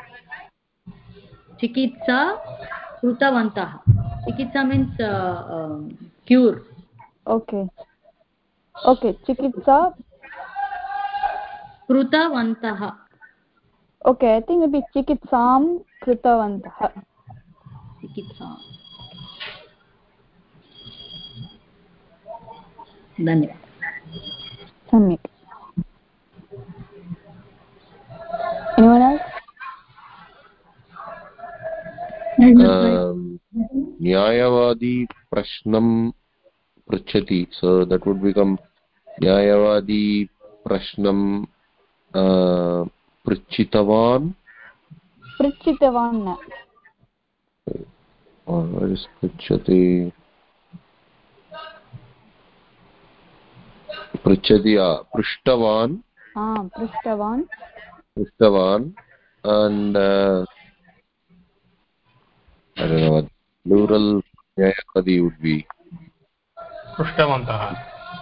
chikitsa krutavantah. Chikitsa means uh, um, cure. Okay. Okay. Chikitsa krutavantah. Okay, I think it'll be chikitsam krutavantah. Chikitsa. धन्यवाद. सम्यक्. Anyone else? Um, Nyayavadi Prashnam Pruchati. So that would become Nyayavadi Prashnam uh, Pruchitavan. Pruchitavan. Or what is Pruchati? Pruchati, yeah. Prushtavan. Ah, Prushtavan. Prushtavan. And uh, I don't know what plural Nyayavadi would be. Prushtavantaha.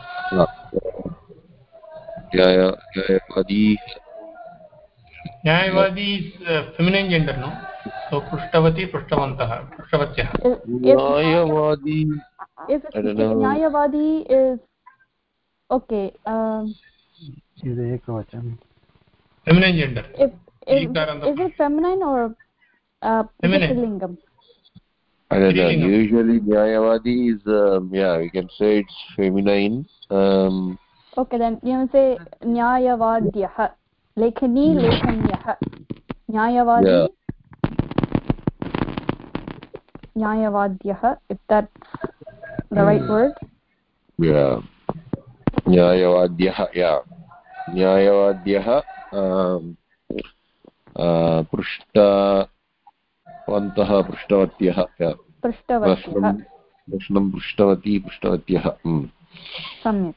Nyayavadi. Nyayavadi is uh, feminine gender, no? So Prushtabati, Prushtavantaha, Prushtavatyaha. Nyayavadi. If I don't know. Nyayavadi is okay. Um, is ekavacham. Feminine gender. If, if is it feminine or uh, feminine? Lingam? I don't know. Usually Nyayavadi is um, yeah, we can say it's feminine. Um, okay, then you can say Nyayavadyah. Lekhani, Lekhanyah. Nyayavadi. Yeah. Nyayavadyah, if that's the right mm. word. Yeah. Nyayavadyah, yeah. Nyayavadyah um, uh, Prushta Vantaha Prushtavatyaha, yeah. Prushtavatyaha. Prashnam Prushtamati Prushtavatyaha. Mm. Samyak.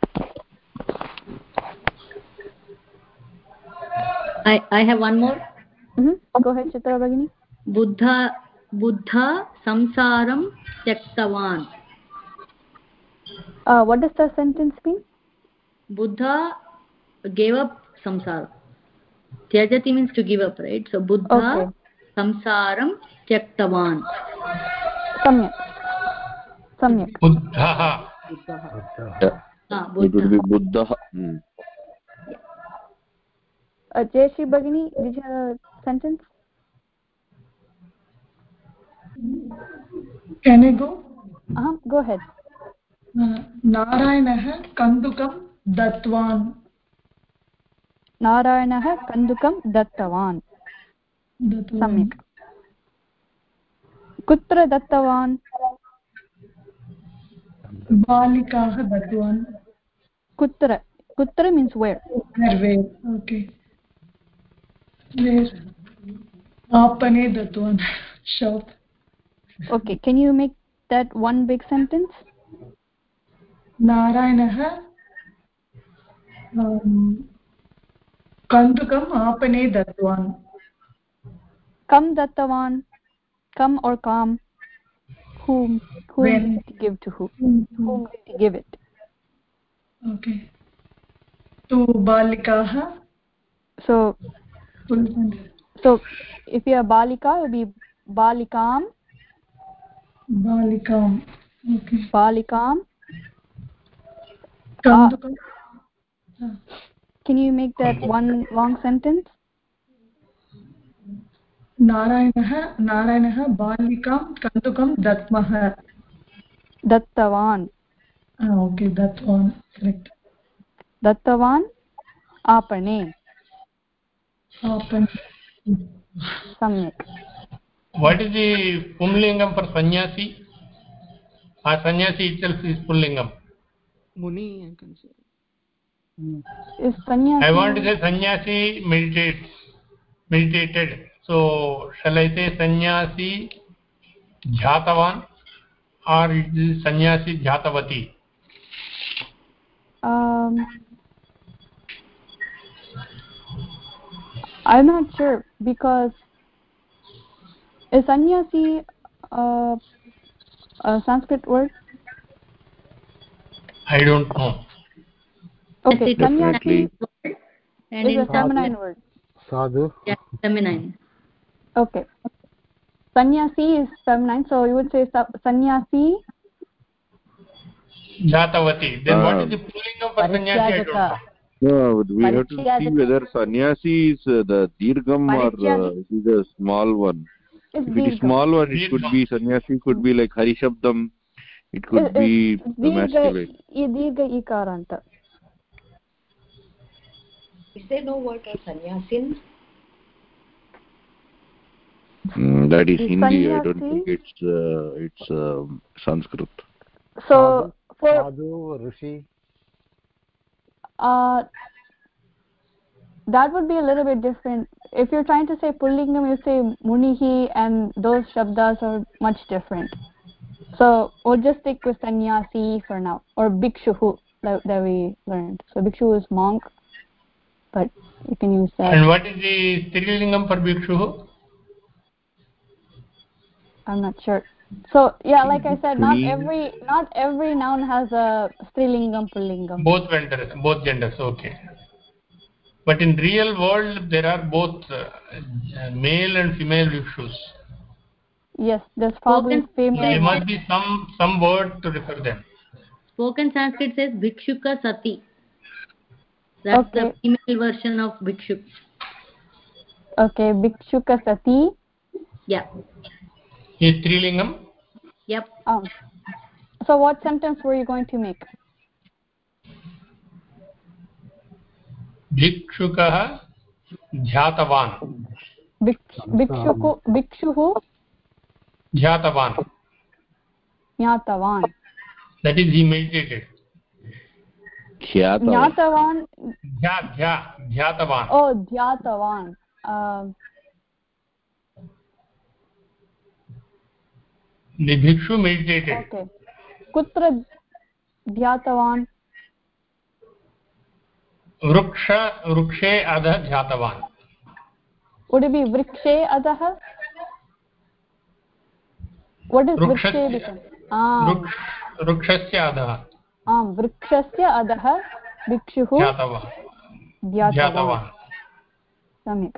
I, I have one more. Mm-hmm. Go ahead, Chitra Bhagini. Buddha Buddha samsaram tyaktavan. Uh, what does the sentence mean? Buddha gave up samsara. Tyajati means to give up, right? So Buddha okay. samsaram tyaktavan. Samyak. Samyak. Buddha. Yeah. Ah, Buddha. It will be Buddha. Hmm. Uh, Jayashree Bhagini, did you have a sentence? Can I go? Uh-huh. Go ahead. Uh, Narayanah Kandukam Dattvan. Narayanah Kandukam Dattavan. Samyak. Kutra Dattavan? Balikah Dattvan. Kutra. Kutra means where? Where, where? Okay. Where? Apane Dattvan. Shop. Okay, can you make that one big sentence? Narayanah um, Kandukam Apane Dattvan. Kam Dattavan. Kam or Kam? Whom? Whom when? did he give to who? Mm-hmm. Whom did he give it? Okay. To Balikaha. So, so if you are Balika, it will be Balikam. Balikam. Okay. Balikam. Kandukam. Uh, can you make that one long sentence? Narayanah Narayanah Balikam Kandukam Dattmah. Dattavan. Ah, okay, Dattvan. Correct. Dattavan Apane. Apane. Samyak. What is the Pumlingam for sannyasi? Or sannyasi itself is Pullingam? Muni, I can say. Mm. Is sannyasi... I want to say sannyasi meditates, meditated. So, shall I say sannyasi jhatavan or it is sannyasi jhatavati? Um, I'm not sure because is sannyasi uh, a Sanskrit word? I don't know. Okay, sannyasi and is a feminine word. Sadhu. Yeah, feminine. Okay. Sannyasi is feminine, so you would say sannyasi. Jhatavati. Then uh, what is the pulling for sannyasi? I don't know. No, we have to see whether sannyasi is uh, the dirgham or uh, it is a small one. It's if it is small one, it could be sannyasi, could be like Harishabdam. It could it, be the masculine. Dirgha ikaranta. Is there no word for sannyasin? That is The Hindi. I don't sannyasi- think it's uh, it's uh, Sanskrit. So for Sadhu, Rishi. uh, that would be a little bit different. If you're trying to say pullingam, you say munihi, and those shabdas are much different. So we'll just stick with sannyasi for now, or bhikshu that, that we learned. So bhikshu is monk, but you can use that. And what is the Strilingam for bhikshu? I'm not sure. So yeah, like I said, not every not every noun has a strilingam, pullingam. Both genders, both genders. Okay. But in real world, there are both uh, male and female bhikshus. Yes, there's probably female. There must be some some word to refer them. Spoken Sanskrit says bhikshuka sati. That's Okay. the female version of bhikshuk. Okay, bhikshuka sati. Yeah. Is Strilingam? Yep. Um, so what sentence were you going to make? Bhikshukah dhyatavan. Bhikshuku bhikshuhu Dhyatavan. Jnatavan. That is he meditated. Jnatavan. Dhya, dhya, dhyatavan. Oh, dhyatavan. Um, The bhikshu meditated. okay. Kutra dhyatavan? Vruksha, vrukshe adha dhyatavan. Would it be vrikshe adaha? What is vrikshe become? Um, vrukshasya adha. Um, vrikshasya adaha bhikshuhu Dhyatavan. dhyatavan. Samyak.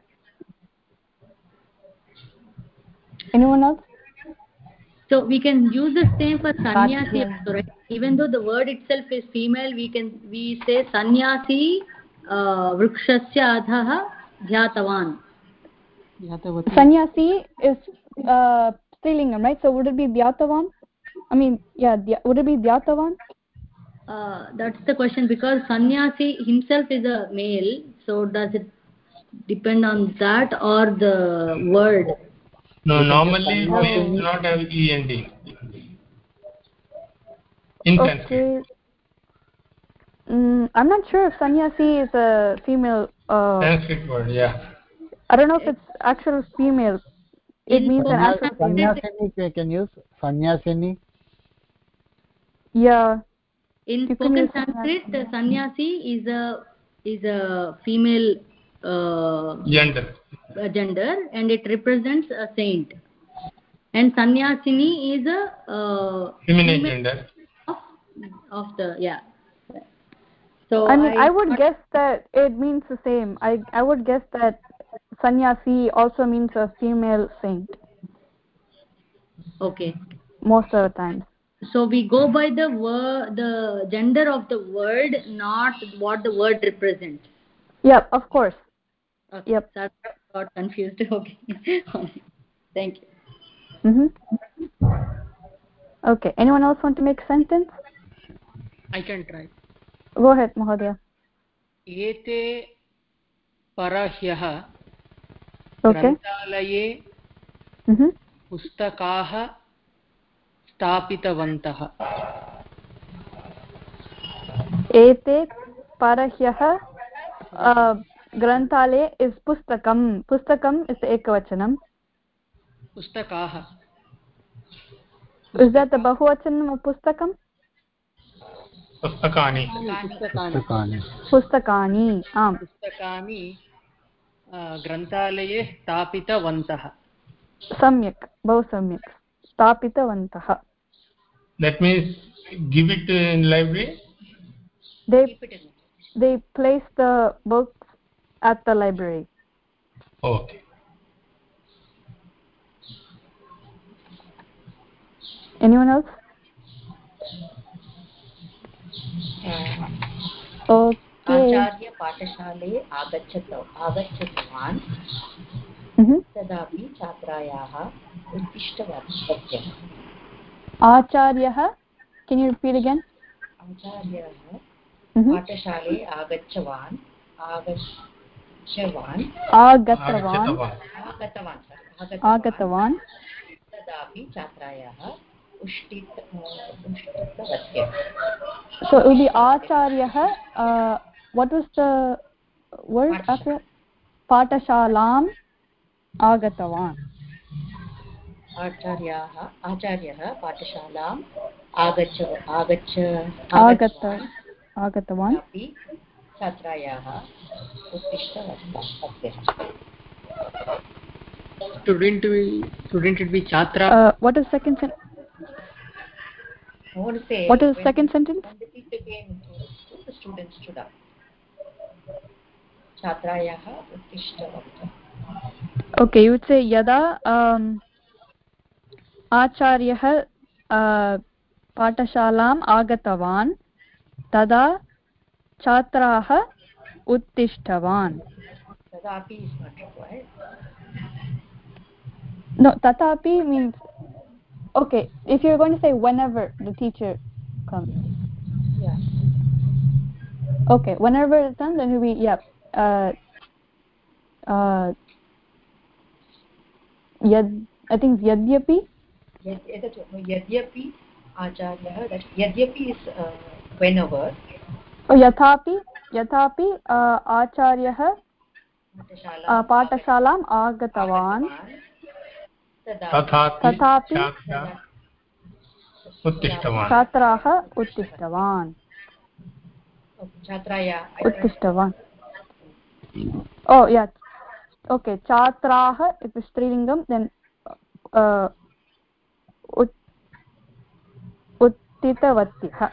Anyone else? So we can use the same for sannyasi also, right? Even though the word itself is female, we can we say sannyasi uh, vrukshasya adhaha dhyatavan. Sannyasi is uh, strilingam, right? So would it be dhyatavan? I mean, yeah, dhya, would it be dhyatavan? Uh, that's the question, because sannyasi himself is a male. So does it depend on that or the word? No, normally males do not have E and D. In Sanskrit. Okay. Mm, I'm not sure if sannyasi is a female. Uh, Sanskrit word, yeah. I don't know if it's actual female. It In means an actual female. Sannyasini can use Sannyasini. Yeah. In You spoken Sanskrit, the sannyasi is a is a female uh, gender. Uh, gender, and it represents a saint. And sannyasini is a uh, feminine gender of, of the yeah. So I mean, I, I would guess that it means the same. I I would guess that sannyasi also means a female saint. Okay. Most of the time. So we go by the word, the gender of the word, not what the word represents. Yep, of course. Okay. Yep. That got confused. Okay. Thank you. Mhm. Okay. Anyone else want to make a sentence? I can try. Go ahead, Mahodaya. Ete parahyah Okay. ग्रन्थालये Mhm. पुस्तकाः स्थापितवन्तः. एते परह्यः ग्रन्थालये is pustakam. Pustakam is ekavachanam. पुस्तकाः. Is that the bahuvachanam of pustakam? Pustakani. Pustakani. Pustakani. Am. पुस्तकानि ग्रन्थालये स्थापितवन्तः. Samyak. Bahु samyak. Stapitavantah. That means give it in library. They they place the books at the library. Okay. Anyone else? Okay. आचार्य पाठशाले आगच्छत आगच्छतवान् तदापि छात्रायाः उत्तिष्ठवत्यः. आचार्यः. Can you repeat again? आचार्यः पाठशाले आगच्छवान् आगच्छ Chavan. Agatavan. Agatavan. Agatavan. Tadapi Chatrayah Ushtit Ushtitavatya. So it will be Acharyah. Uh, what was the word Patashala. after? Patashalam Agatavan. Acharyah Acharyah Patashalam Agacha Agacha Agata Agatavan. Tadapi Chatrayah Ushtit Shouldn't we? Shouldn't it be Chatra? Uh, what is second sentence? I want to say. What is the second sentence? When the teacher came to school, the students stood up. Chatrayah Uttishtavatya. Okay, you would say Yada um, Acharyah uh, Patashalam Agatavan Tada Chatraha Uttishtavan. Tadapi is not required. No, Tatapi means, okay, if you're going to say whenever the teacher comes. Yeah. Okay, whenever it's done, then it will be, yeah. Uh, uh, yad, I think Yadyapi. Yadyapi Acharyah, that Yadyapi is uh, whenever. Oh, Yathapi, Yathapi uh, Acharyah uh, Patashalam Agatavan. तथापि छात्राः उत्तिष्ठवान् उत्तिष्ठवान् oh yeah okay छात्राः if it's strilingam then uh, ut, uttitavatyah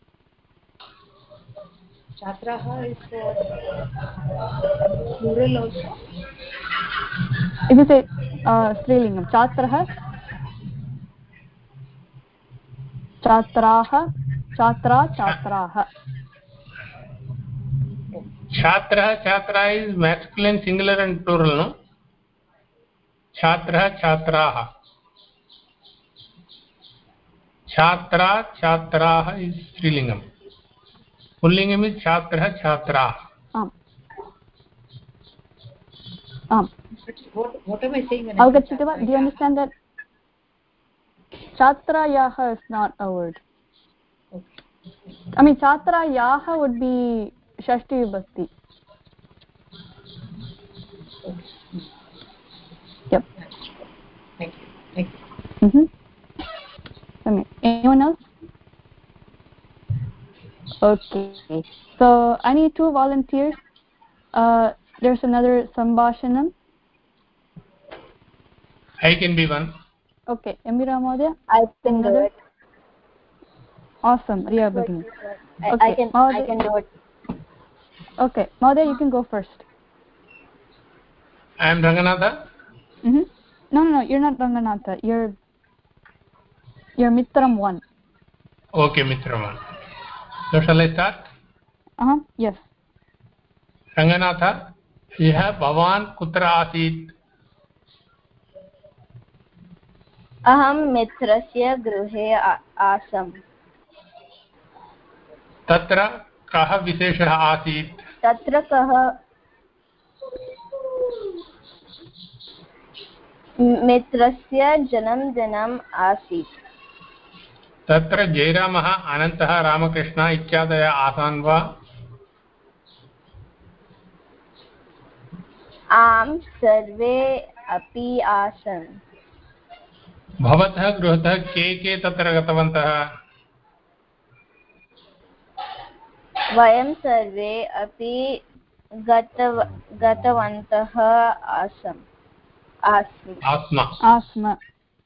छात्राः is for plural also. if you say uh, strilingam छात्रः छात्राः छात्रा छात्राः छात्रः छात्रा is masculine singular and plural, no? छात्रः छात्राः छात्रा छात्राः is strilingam. पुल्लिंगम is छात्रः छात्राः. आम् आम् What, what am I saying when I'll I say get to that. Do you understand that Chatrayaha is not a word? Okay. I mean, Chatrayaha would be Shashti Vibhakti. Okay. Yep. Thank you. Thank you. Mm-hmm. Anyone else? Okay. So I need two volunteers. Uh, there's another Sambhashanam. I can be one. Okay. Amira Mahodaya? I can another? do it. Awesome. Riya Bhagini. I, okay. I can Mahodaya. I can do it. Okay. Mahodaya, you can go first. I am Ranganatha. Mm-hmm. No, no, no. You're not Ranganatha. You're you're Mitram one. Okay, Mitram one. So shall I start? Uh-huh. Yes. Ranganatha, यह भवान् कुत्र आसीत्? अहं मित्रस्य गृहे आसम्. तत्र कः विशेषः आसीत्? तत्र कः मित्रस्य जन्मदिनम् आसीत्. तत्र जयरामः अनन्तः रामकृष्ण इत्यादयः आसन् वा? आम् सर्वे अपि आसन्. भवतः गृहतः के के तत्र गतवन्तः? वयं सर्वे अपि गतव गतवन्तः आसम्. आस्म. Asma.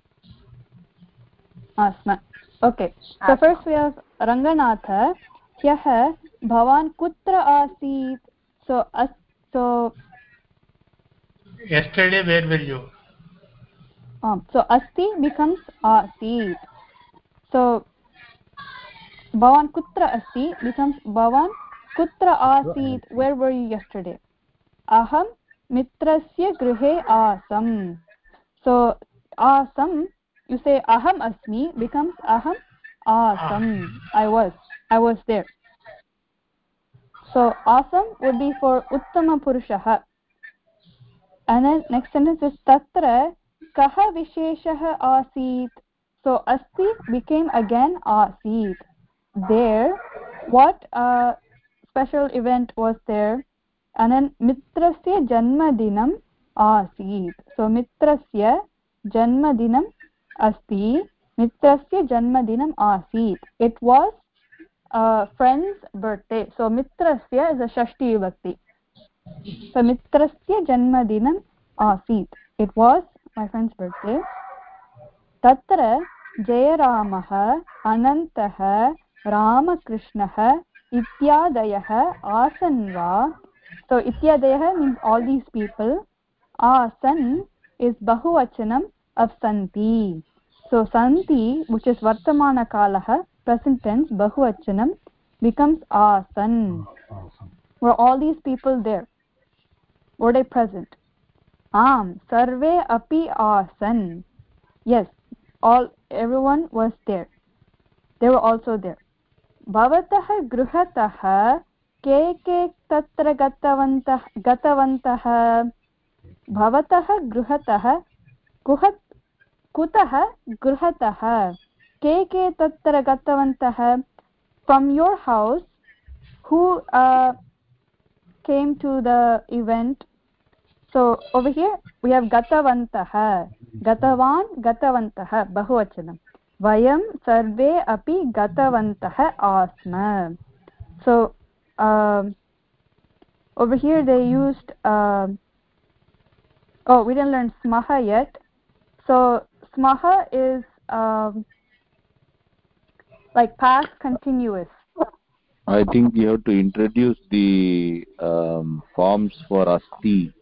Asma. Okay. So first we have Ranganatha. ह्यः भवान् कुत्र आसीत्? So as so. Yesterday where were you? Um, so asti becomes asit. So bhavan kutra asti becomes bhavan kutra asit. Where were you yesterday? Aham mitrasya grihe asam. So asam, you say aham asmi becomes aham asam. I was. I was there. So asam would be for uttama purushaha. and then next sentence is tatra kaha visheshah asit. So asti became again asit. There, what uh, special event was there? And then mitrasya janmadinam asit. So mitrasya janmadinam asti. Mitrasya janmadinam asit. It was a friend's birthday. So mitrasya is a shashti vibhakti. So mitrasya janmadinam asit. It was my friend's birthday. Tatra Jayaramah Anantah Ramakrishnaha Ityadayah Asan va. So Ityadayah means all these people. Asan is Bahuvachanam of Santi. So Santi, which is Vartamana Kalaha, present tense, Bahuvachanam, becomes Asan. Were all these people there? Were they present? Am Sarve api Asan. Yes, all everyone was there. They were also there. Bhavatah gruhatah ke ke tatra gatavantah gatavantah. Bhavatah gruhatah kuhat kutah gruhatah ke ke tatra gatavantah. From your house, who uh, came to the event? So over here we have gatavantah, gatavan, gatavantah, bahuvachanam. Vayam sarve api gatavantah asma. So um, over here they used uh, oh, we didn't learn smaha yet. So smaha is um, like past continuous. I think you have to introduce the um, forms for asti.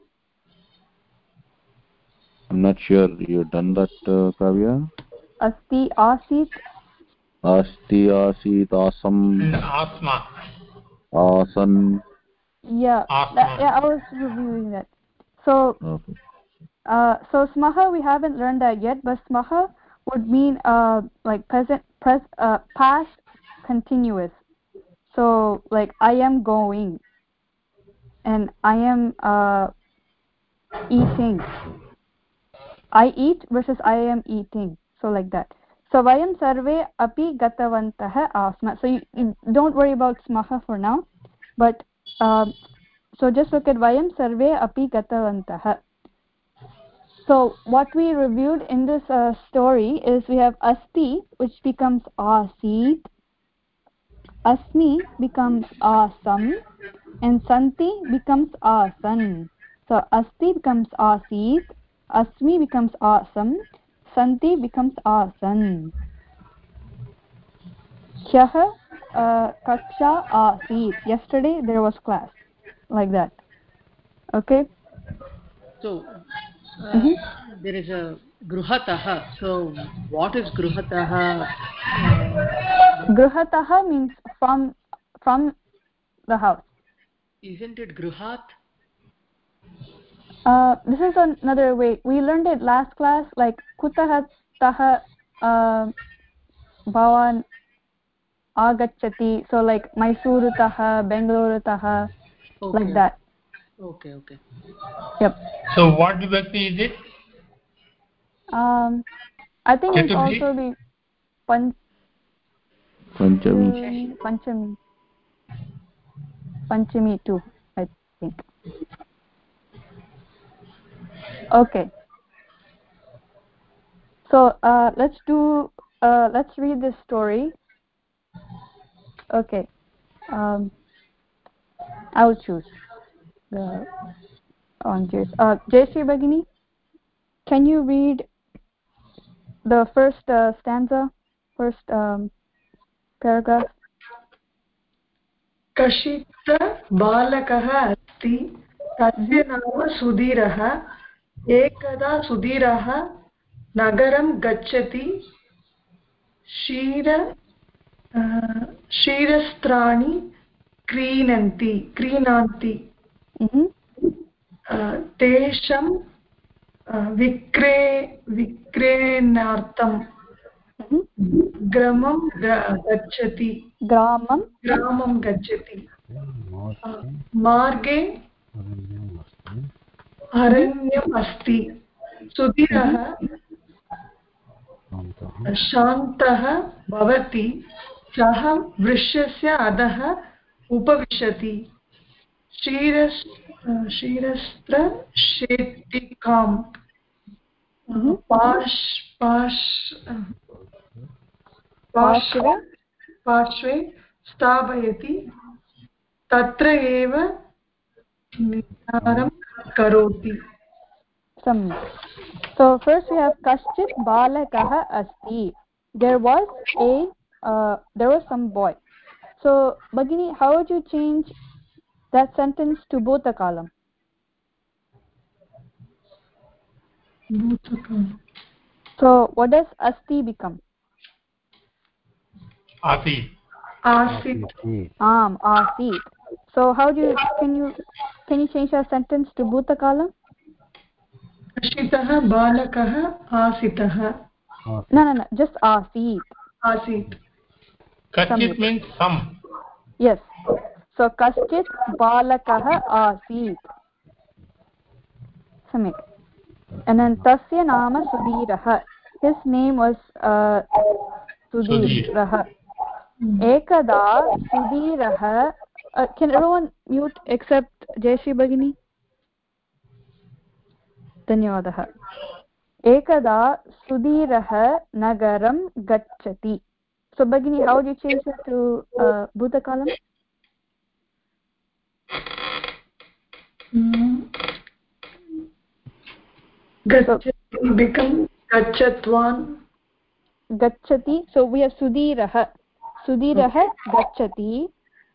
I'm not sure you've done that, uh, Kavya. Asti, asit. Asti, asit, asam. And asma. Asan. Yeah, that, yeah, I was reviewing that. So, okay. uh, so smaha we haven't learned that yet, but smaha would mean uh like present, pres, uh, past continuous. So like I am going, and I am uh eating. I eat versus I am eating. So like that. So vayam sarve api gatavantah asma. So you, you don't worry about smaha for now, but um, so just look at vayam sarve api gatavantah. So what we reviewed in this uh, story is we have asti, which becomes asit, asmi becomes asam, and santi becomes asan. So asti becomes asit, asmi becomes asam, santi becomes asan. Hyah uh, kaksha asit. Yesterday there was class, like that. Okay. So uh, Mm-hmm. there is a gruhatah. So what is gruhatah? Uh, Gruhatah means from from the house. Isn't it gruhat? Uh, this is another way. We learned it last class, like kutah tah uh, bhavan agacchati. So like Mysuru tah, Bengaluru tah, Okay. like that. Okay, okay. Yep. So what vibhakti is it? Um, I think it's Chaturthi? also the pan Panchami. Panchami. Panchami too, I think. Okay. So uh, let's do. Uh, let's read this story. Okay. Um, I will choose the volunteers. Uh, Jayashree Bhagini, can you read the first uh, stanza, first um, paragraph? कश्चित् बालकः अस्ति तस्य नाम सुधीरः एकदा सुधीरः नगरं गच्छति क्षीर क्षीरस्त्राणि क्रीणन्ति क्रीणान्ति तेषां विक्रे विक्रयणार्थं ग्रामं गच्छति ग्रामं ग्रामं गच्छति मार्गे अरण्यम् अस्ति सुधीरः शान्तः भवति सः वृक्षस्य अधः उपविशति क्षीरस् क्षीरस्त्रशेटिकां पार्श् पार्श् पार्श्वे पार्श्वे स्थापयति तत्र एव निद्रां करोति. सम्यक्. So first we have kaschit balakah asti. There was a uh, there was some boy. So Bhagini, how would you change that sentence to bhutakalam? Bhutakalam. So what does asti become? Asit. Asit. Um, asit. So how do you can you can you change that sentence to bhutakalam? कश्चितः बालकः आसितः. No, no, no. Just asit. Asit. Kachit means some. Yes. So kaschit balakah asit. Samik. And then tasya nama Sudhirah. His name was uh, Sudhirah. Ekada Sudhirah. Uh, can everyone mute except Jayashree Bhagini? धन्यवादः. एकदा सुधीरः नगरं गच्छति. So Bhagini, how do you change it to uh, bhutakalam? Mm. Gachati become gachatvan. Gachati. So we have Sudhirah. Sudhirah gachati.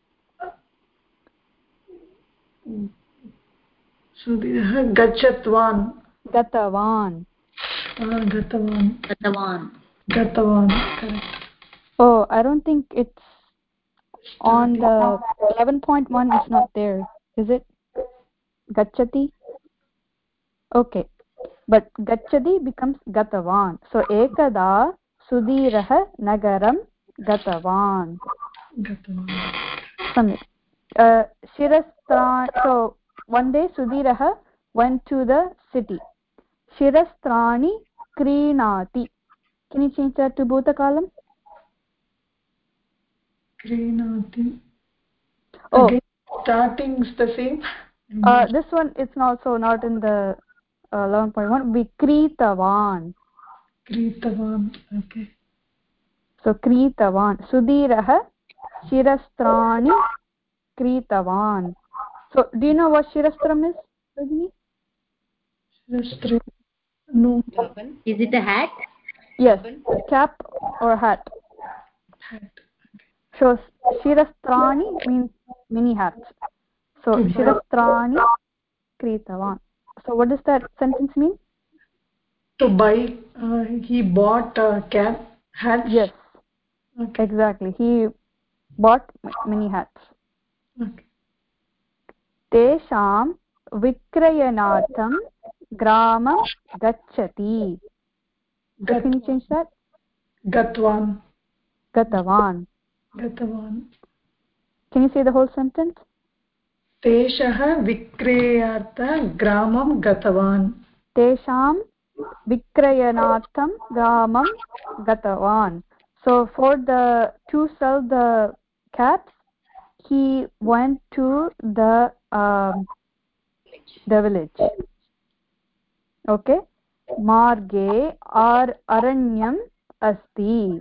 Sudhirah gachatvan. Gatavan. Ah, gatavan. Gatavan. Gatavan. Correct. Oh, I don't think it's on the eleven point one. It's not there, is it? Gachati. Okay, but gachati becomes gatavan. So ekada Sudhirah nagaram gatavan. Gatavan. Samik. Uh, Shirastra. So one day Sudhirah went to the city. Shirastrani Krinati. Can you change that to bhutakalam? Krinati. Oh, again, starting is the same. uh, this one it's also not in the uh, eleven point one. Vikritavan. Kritavan. Okay. So Kritavan. Sudhirah Shirastrani Kritavan. So do you know what Shirastram is, Rajini? Shirastram. No. Is it a hat? Yes, cap or hat. Hat. So Shirastrani means mini hats. So Shirastrani Kritavan. So what does that sentence mean? To buy, uh, he bought a cap, hats. Yes. Okay. Exactly. He bought mini hats. Okay. Tesham vikrayanatham gramam gacchati. Gat- Can you change that? Gatvan. Gatavan. Gatavan. Can you say the whole sentence? Teshah vikrayartha gramam gatavan. Tesham vikrayanatham gramam gatavan. So for the to sell the caps, he went to the um, the village. Okay. Marge ar aranyam asti.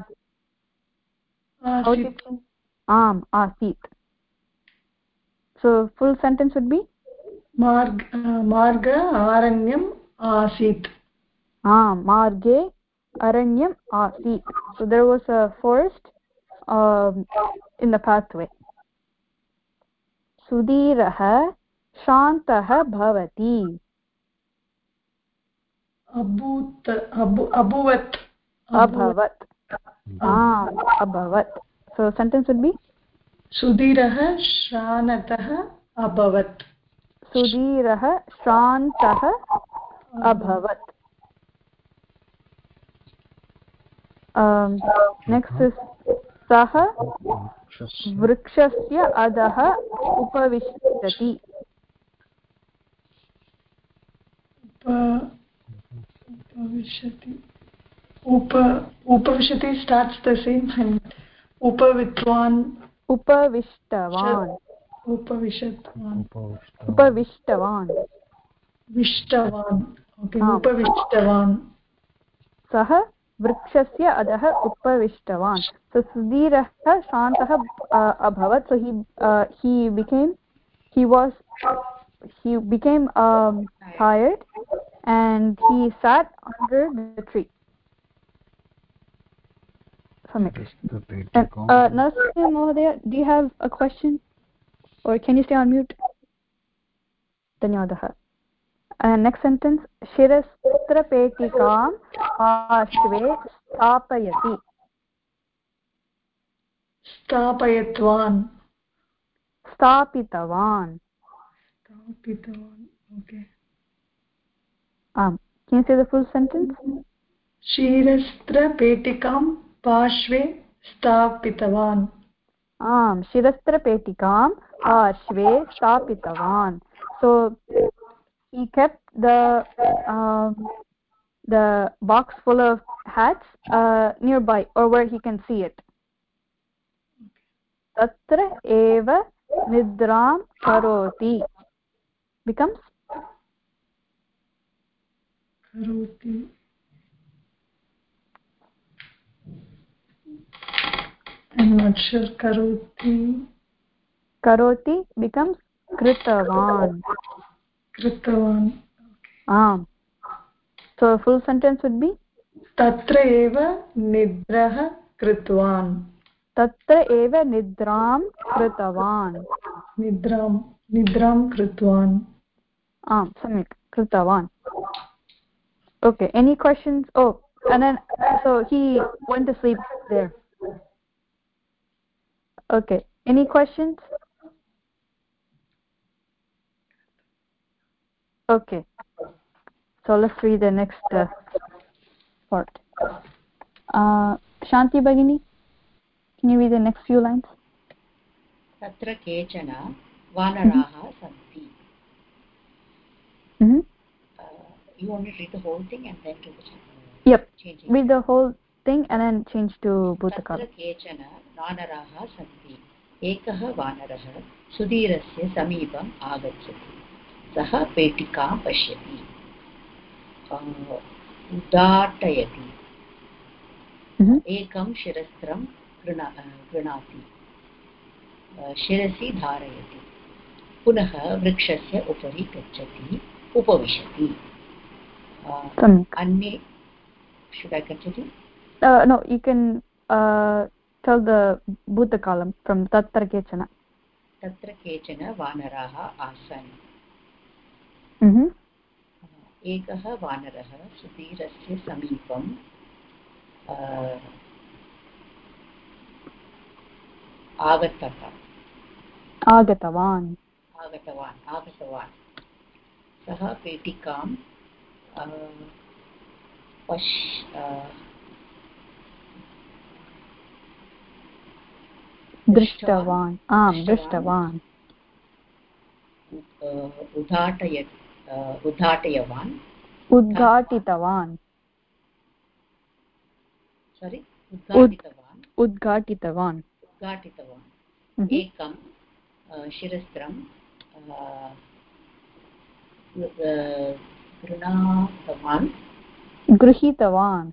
Asit. Am asit. So full sentence would be Marg, uh, Marga aranyam asit. Am marge aranyam asit. So there was a forest um, in the pathway. Sudhirah shantah bhavati. Abut, abu, abuvat. Abhavat. Ah, abhavat. So sentence would be Sudhirah shranatah abhavat. Sudhirah shantah abhavat. Um, next is Saha vrikshasya adaha upavishtati. Upavishati. Upa, Upavishati starts the same and Upavitwan. Upavishtavan. Upavishtavan. Upavishtavan. Vishtavan. Okay, Upavishtavan. Saha vrikshasya adha upavishtavan. So Sudhirah shantah abhavat. So he uh, he became he was he became um, tired and he sat under the tree. And, uh, Narasimha Mahodaya, do you have a question? Or can you stay on mute? Dhanyawadaha. Uh, next sentence. Shirastra petikam ashve stapayati. Stapayatvan. Stapitavan. Stapitavan. Okay. Um, can you say the full sentence? Shirastra petikam pashve stapitavan. Um, Shirastra petikam ashve stapitavan. So he kept the um, the box full of hats uh, nearby or where he can see it. Tatra eva nidram karoti becomes Karoti. I'm not sure. Karoti. Karoti becomes kritavan. Kritavan. Um. So full sentence would be Tatra eva nidraha kritvan. Tatra eva nidram kritavan. Nidram. Nidram kritvan. Um. Samik. Kritavan. Okay. Any questions? Oh, and then so he went to sleep there. Okay. Any questions? Okay. So let's read the next uh, part. Uh, Shanti Bhagini, can you read the next few lines? Tatra kechana vanaraha santi. Mm-hmm. Uh, you want to read the whole thing and then do the Yep. changing. Read the whole thing and then change to Bhutakala. Tatra kechana vanaraha santi. Ekah vanarah Sudhirasya samipam agacchati. Saha petikam pashyati. Uh, udatayati. Ekam shirastram gृणाति. शिरसि धारयति. पुनः वृक्षस्य उपरि गच्छति. उपविशति. अन्ये should I continue? Uh, no, you can uh, tell the Bhutakalam from Tatra Kechana. Tatra kechana vanaraha asan. Mm-hmm. Ekah vanarah Sudhirasya samipam आगतः आगतवान् आगतवान् आगतवान् सः पेटिकां पश् दृष्टवान् आम् दृष्टवान् उद्घाटय उद्घाटयवान् उद्घाटितवान् सारी उद्घाटितवान् उद्घाटितवान् उद्घाटितवान् एकं शिरस्त्रं गृहीतवान् गृहीतवान्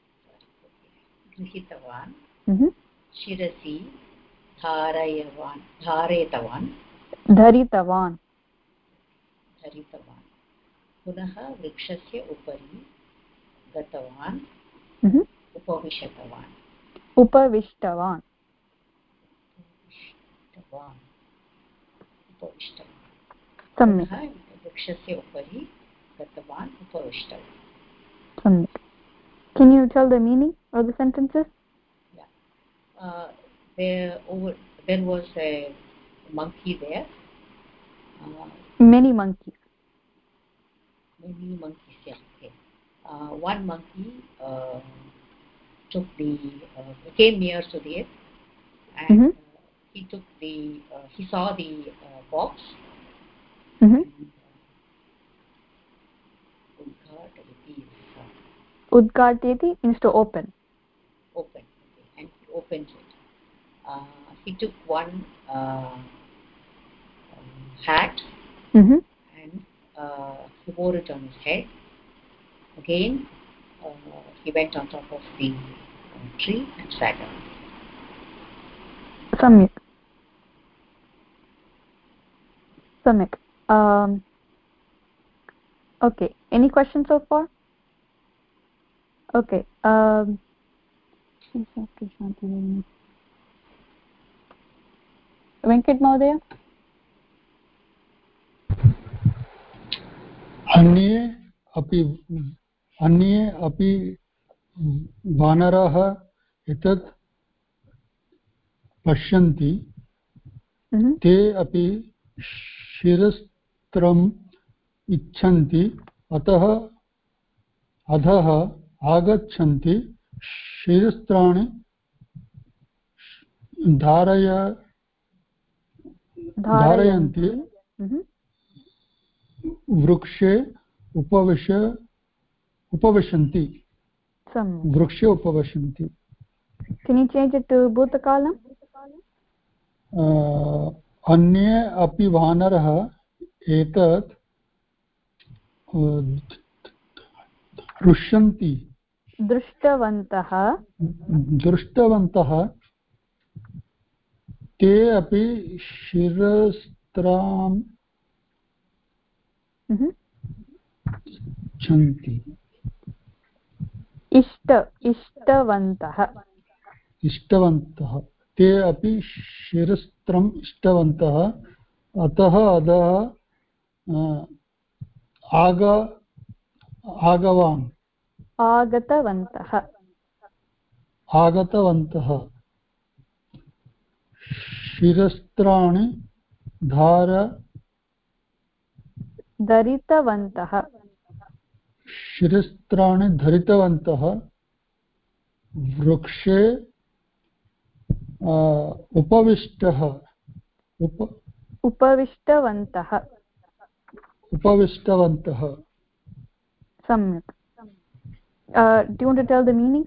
गृहीतवान् शिरसि धारयवान् धारयितवान् धरितवान् धरितवान् पुनः वृक्षस्य उपरि गतवान् उपविशतवान् उपविष्टवान् उपविष्टवान् उपविष्टवान् सम्यक् वृक्षस्य उपरि गतवान् उपविष्टवान् सम्यक्. Can you tell the meaning of the sentences? Yeah. Uh, there over there was a monkey there. Uh, many monkeys. Many monkeys, yeah. Okay. Uh, one monkey uh, took the uh, came near Sudhir and mm-hmm. uh, he took the uh, he saw the uh, box. Mm-hmm. Udghatyati means to open. Open. Okay. And he opens it. Uh, he took one uh, um, hat mm-hmm. and uh, he wore it on his head. Again, uh, he went on top of the uh, tree and sat down. Samyak. Samyak. Um, okay. Any questions so far? Okay. Um, Venkat Mahodaya? अन्ये अपि अन्ये अपि वानराः एतत् पश्यन्ति ते अपि शिरस्त्रम् इच्छन्ति अतः अधः आगच्छन्ति शिरस्त्राणि धारय धारयन्ति वृक्षे उपविश उपविशन्ति वृक्षे उपविशन्ति. Can you change it to Bhutakalam? अन्ये अपि वानरः एतत् दृश्यन्ति दृष्टवन्तः दृष्टवन्तः ते अपि शिरस्त्राम् इच्छन्ति. इष्ट इष्टवन्तः इष्टवन्तः ते अपि शिरस्त्रम् इष्टवन्तः अतः अधः आग आगवान् आगतवन्तः आगतवन्तः शिरस्त्राणि धार धरितवन्तः शिरस्त्राणि धरितवन्तः वृक्षे उपविष्टः उप उपविष्टवन्तः उपविष्टवन्तः. सम्यक्. Uh, do you want to tell the meaning?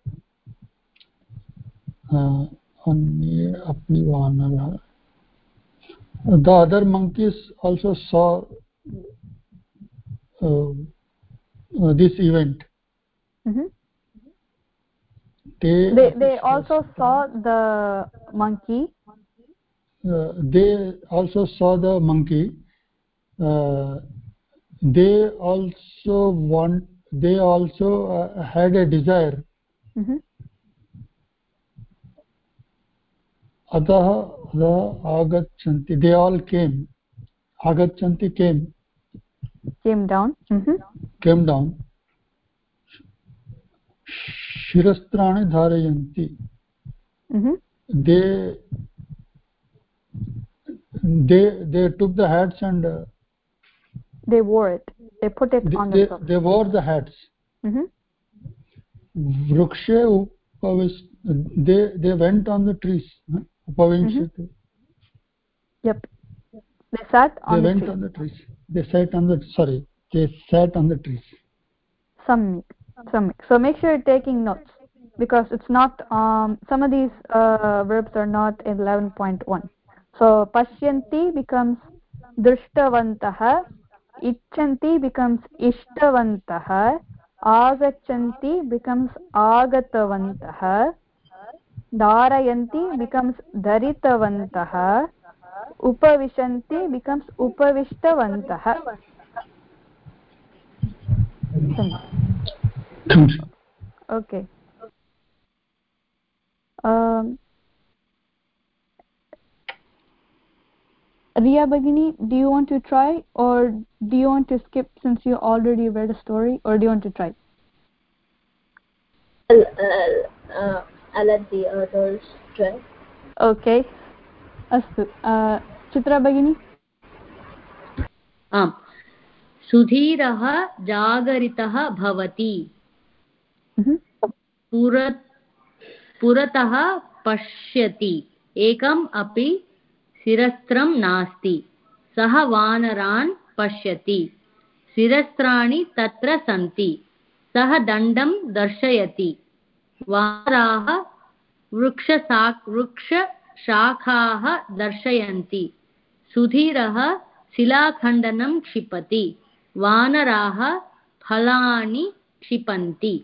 अन्ये अपि वानरः. The other monkeys also saw uh, uh, this event. Mm-hmm. They, they they also saw the monkey. Uh, they also saw the monkey. Uh, they also want. They also uh, had a desire. Mm-hmm. Atah agachanti. They all came. Agachanti came. Came down. Mm-hmm. Came down. Shirastrani dharayanti. Mm-hmm. They they they took the hats and uh, they wore it. They put it they, on they, themselves. They wore the hats. Mm-hmm. Vrukshe upavish. They they went on the trees. Upavinshati. Mm-hmm. Yep. They sat on they the went trees. on the trees. They sat on the sorry. They sat on the trees. Samyak. Samyak. So make sure you're taking notes because it's not. Um, some of these uh, verbs are not in eleven point one. So pashyanti becomes drishtavantaha, icchanti becomes ishtavantaha, agachanti becomes agatavantaha, dharayanti becomes dharitavantaha, upavishanti becomes upavishtavantaha. Okay. Um, Riya Bhagini, do you want to try or do you want to skip since you already read a story, or do you want to try? I'll, I'll, uh, I'll let the others try. Okay. Astu. Uh, Chitra Bhagini? आम्. सुधीरः जागरितः भवति. पुरतः पश्यति. एकम् अपि शिरस्त्रं नास्ति. सः वानरान् पश्यति. शिरस्त्राणि तत्र सन्ति. सः दण्डं दर्शयति वानराः वृक्षशाख वृक्षशाखाः दर्शयन्ति सुधीरः शिलाखण्डनं क्षिपति वानराः फलानि क्षिपन्ति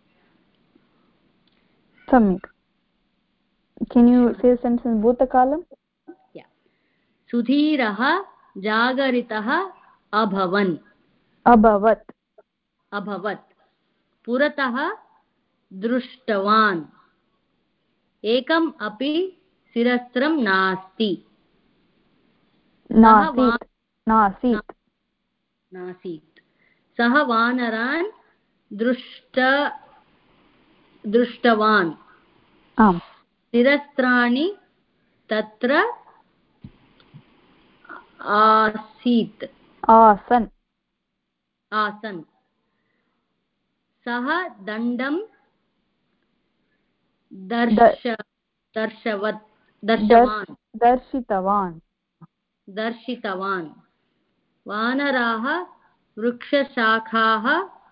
सम्यक् can you say a sentence in bhutakalam yeah सुधीरः जागरितः अभवन् अभवत् अभवत् पुरतः दृष्टवान् एकम् अपि शिरस्त्रं नास्ति नासीत् नासीत् नासीत् सः वानरान् दृष्ट दृष्टवान् आम् शिरस्त्राणि तत्र आसीत् आसन् आसन् सः दण्डं दर्श दर्शवत् दर्शवान् दर्शितवान् दर्शितवान् वानराः वृक्षशाखाः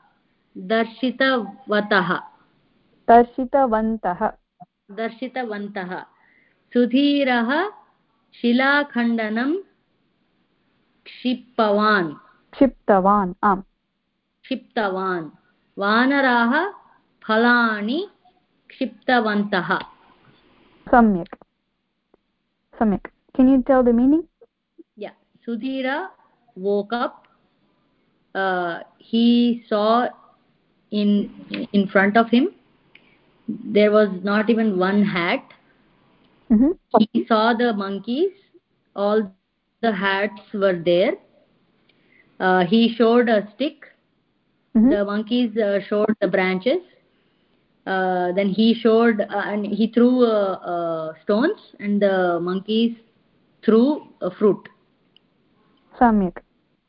दर्शितवतः दर्शितवन्तः दर्शितवन्तः सुधीरः शिलाखण्डनं क्षिप्तवान् क्षिप्तवान् आम् क्षिप्तवान् वानराः फलानि क्षिप्तवन्तः सम्यक् सम्यक् can you tell the meaning yeah Sudhira woke up uh, he saw in in front of him there was not even one hat mm-hmm. he saw the monkeys all the hats were there uh, he showed a stick mm-hmm. the monkeys uh, showed the branches uh, then he showed uh, and he threw uh, uh, stones and the monkeys threw a fruit सम्यक्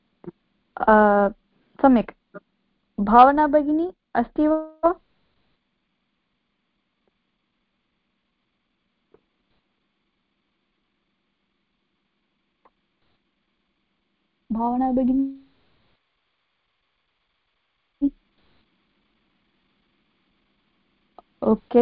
सम्यक् भावना भगिनी अस्ति वा भावना भगिनी okay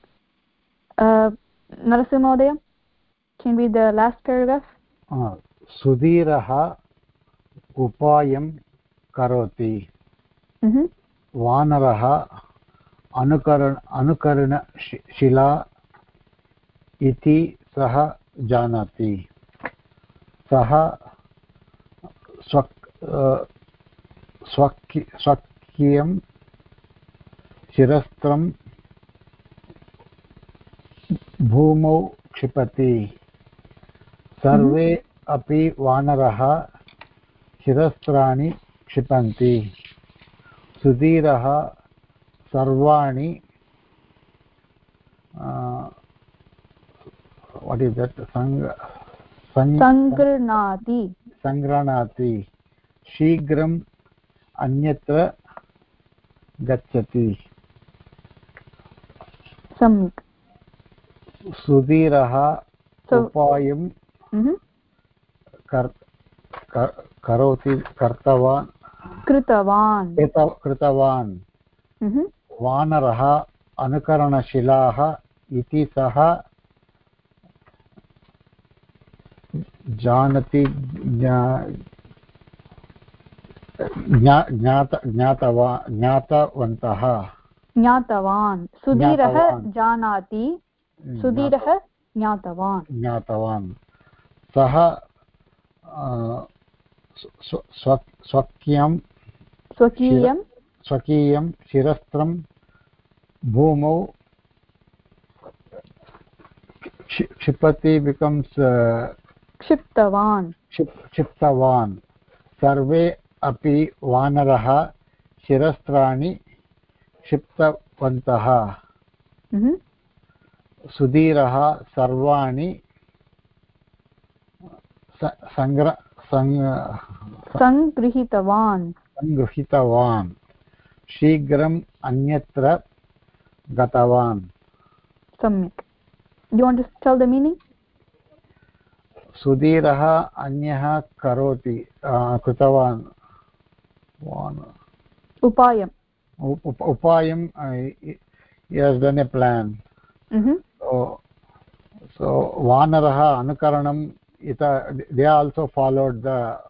Narasimha महोदय can be the last paragraph सुधीरः उपायं करोति वानरः अनुकरण अनुकरणशिला इति सः जानाति सः स्वकीयं शिरस्त्रं भूमौ क्षिपति सर्वे अपि वानरः शिरस्त्राणि क्षिपन्ति सुधीरः सर्वाणि what is that सङ्गृह्णाति सङ्गृह्णाति शीघ्रम् अन्यत्र गच्छति सम्यक् सुधीरः उपायं करोति कर्तवान् कृतवान् कृतवान् वानरः अनुकरणशिलाः इति सः जानति ज्ञातवान् ज्ञातवन्तः ज्ञातवान् सुधीरः जानाति सुधीरः ज्ञातवान् ज्ञातवान् सः स्वकीयं स्वकीयं स्वकीयं शिरस्त्रं भूमौ क्षिपति बिकम्स् क्षिप्तवान् क्षिप्तवान् सर्वे अपि वानरः शिरस्त्राणि क्षिप्तवन्तः सुधीरः सर्वाणि सङ्गृहीतवान् सङ्गृहीतवान् शीघ्रम् अन्यत्र गतवान् सम्यक् you want to tell the meaning सुधीरः अन्यः करोति कृतवान् उपायम् up, upayam uh, he has done a plan. Mm-hmm. So, so vanaraha anukaranam ita, they also followed the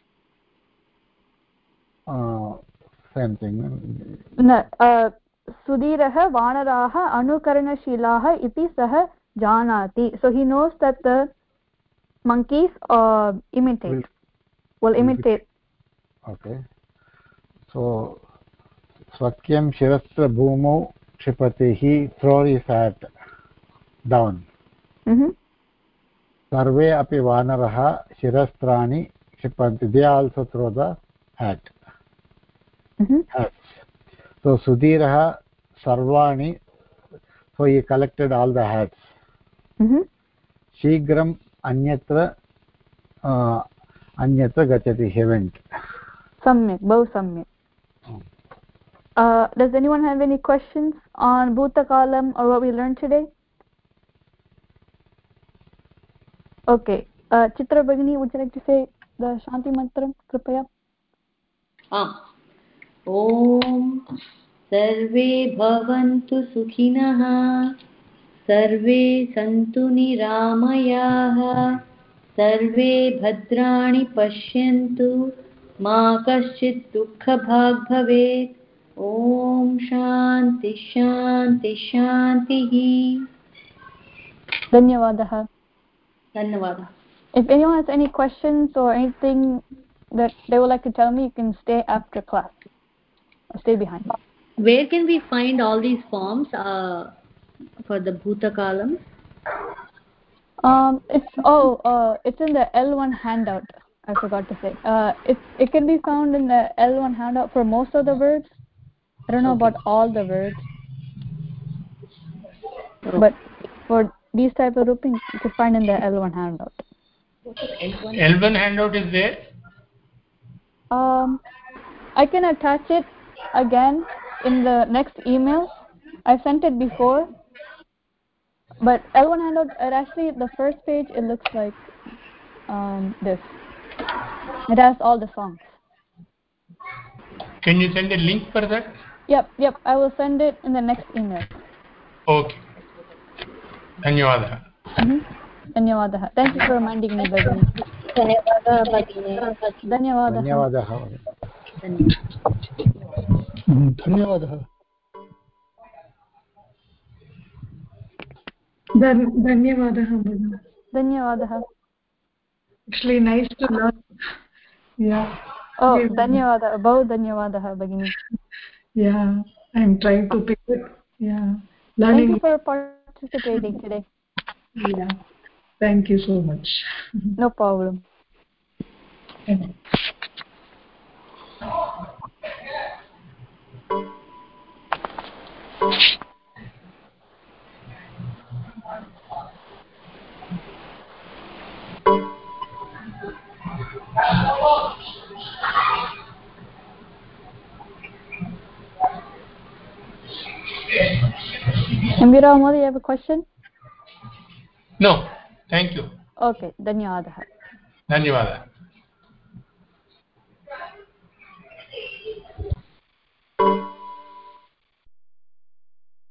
uh, same thing. No, uh, Sudhirah vanaraha anukaranashilaha iti sah janati. So he knows that the monkeys uh, imitate, will, will imitate. Okay. So swakyam shirastra bhumau kshipati, he throws his hat down. Mm-hmm. Sarve api vanaraha shirastrani kshipanti, they also throw the hat. Mm-hmm. Hats. So Sudhiraha sarvani, so he collected all the hats. Mm-hmm. Shigram anyatra uh, anyatra gachati, he went. Samyak, bahut samyak. Uh, does anyone have any questions on Bhutakalam or what we learned today? Okay. Uh, Chitra Bhagini, would you like to say the Shanti Mantram, Kripaya? Ah. Om Sarve Bhavantu Sukhinah Sarve Santu Niramayaः Sarve Bhadrani Pashyantu Ma Kaschit Dukkha Bhag Bhavet. Om Shanti Shanti Shantihi. Dhanyavadaha. Dhanyavadaha. If anyone has any questions or anything that they would like to tell me, you can stay after class. Or stay behind. Where can we find all these forms uh, for the Bhutakalam? Um, it's oh, uh, it's in the L one handout. I forgot to say. Uh, it it can be found in the L one handout for most of the words. I don't know okay. about all the words, oh. but for these type of groupings, you can find in the L one handout. L one handout is there. Um, I can attach it again in the next email. I sent it before, but L one handout. It actually the first page. It looks like um, this. It has all the songs. Can you send a link for that? Yep, yep. I will send it in the next email. Okay. Dhanyavadaha. Mm-hmm. Dhanyavadaha. Thank you for reminding me, Bhagini. Dhanyavadaha, Bhagini. Dhanyavadaha. Dhanyavadaha. Dhanyavadaha, Bhagini. Dhanyavadaha. Actually, nice to learn. Yeah. Oh, yeah. Dhanyavadaha. Bahut dhanyavadaha, Bhagini. Yeah, I'm trying to pick it. Yeah. Learning. Thank you for participating today. Yeah. Thank you so much. No problem. Okay. Ambira Amodi, you have a question? No, thank you. Okay, dhanyavadaha. Dhanyavadaha.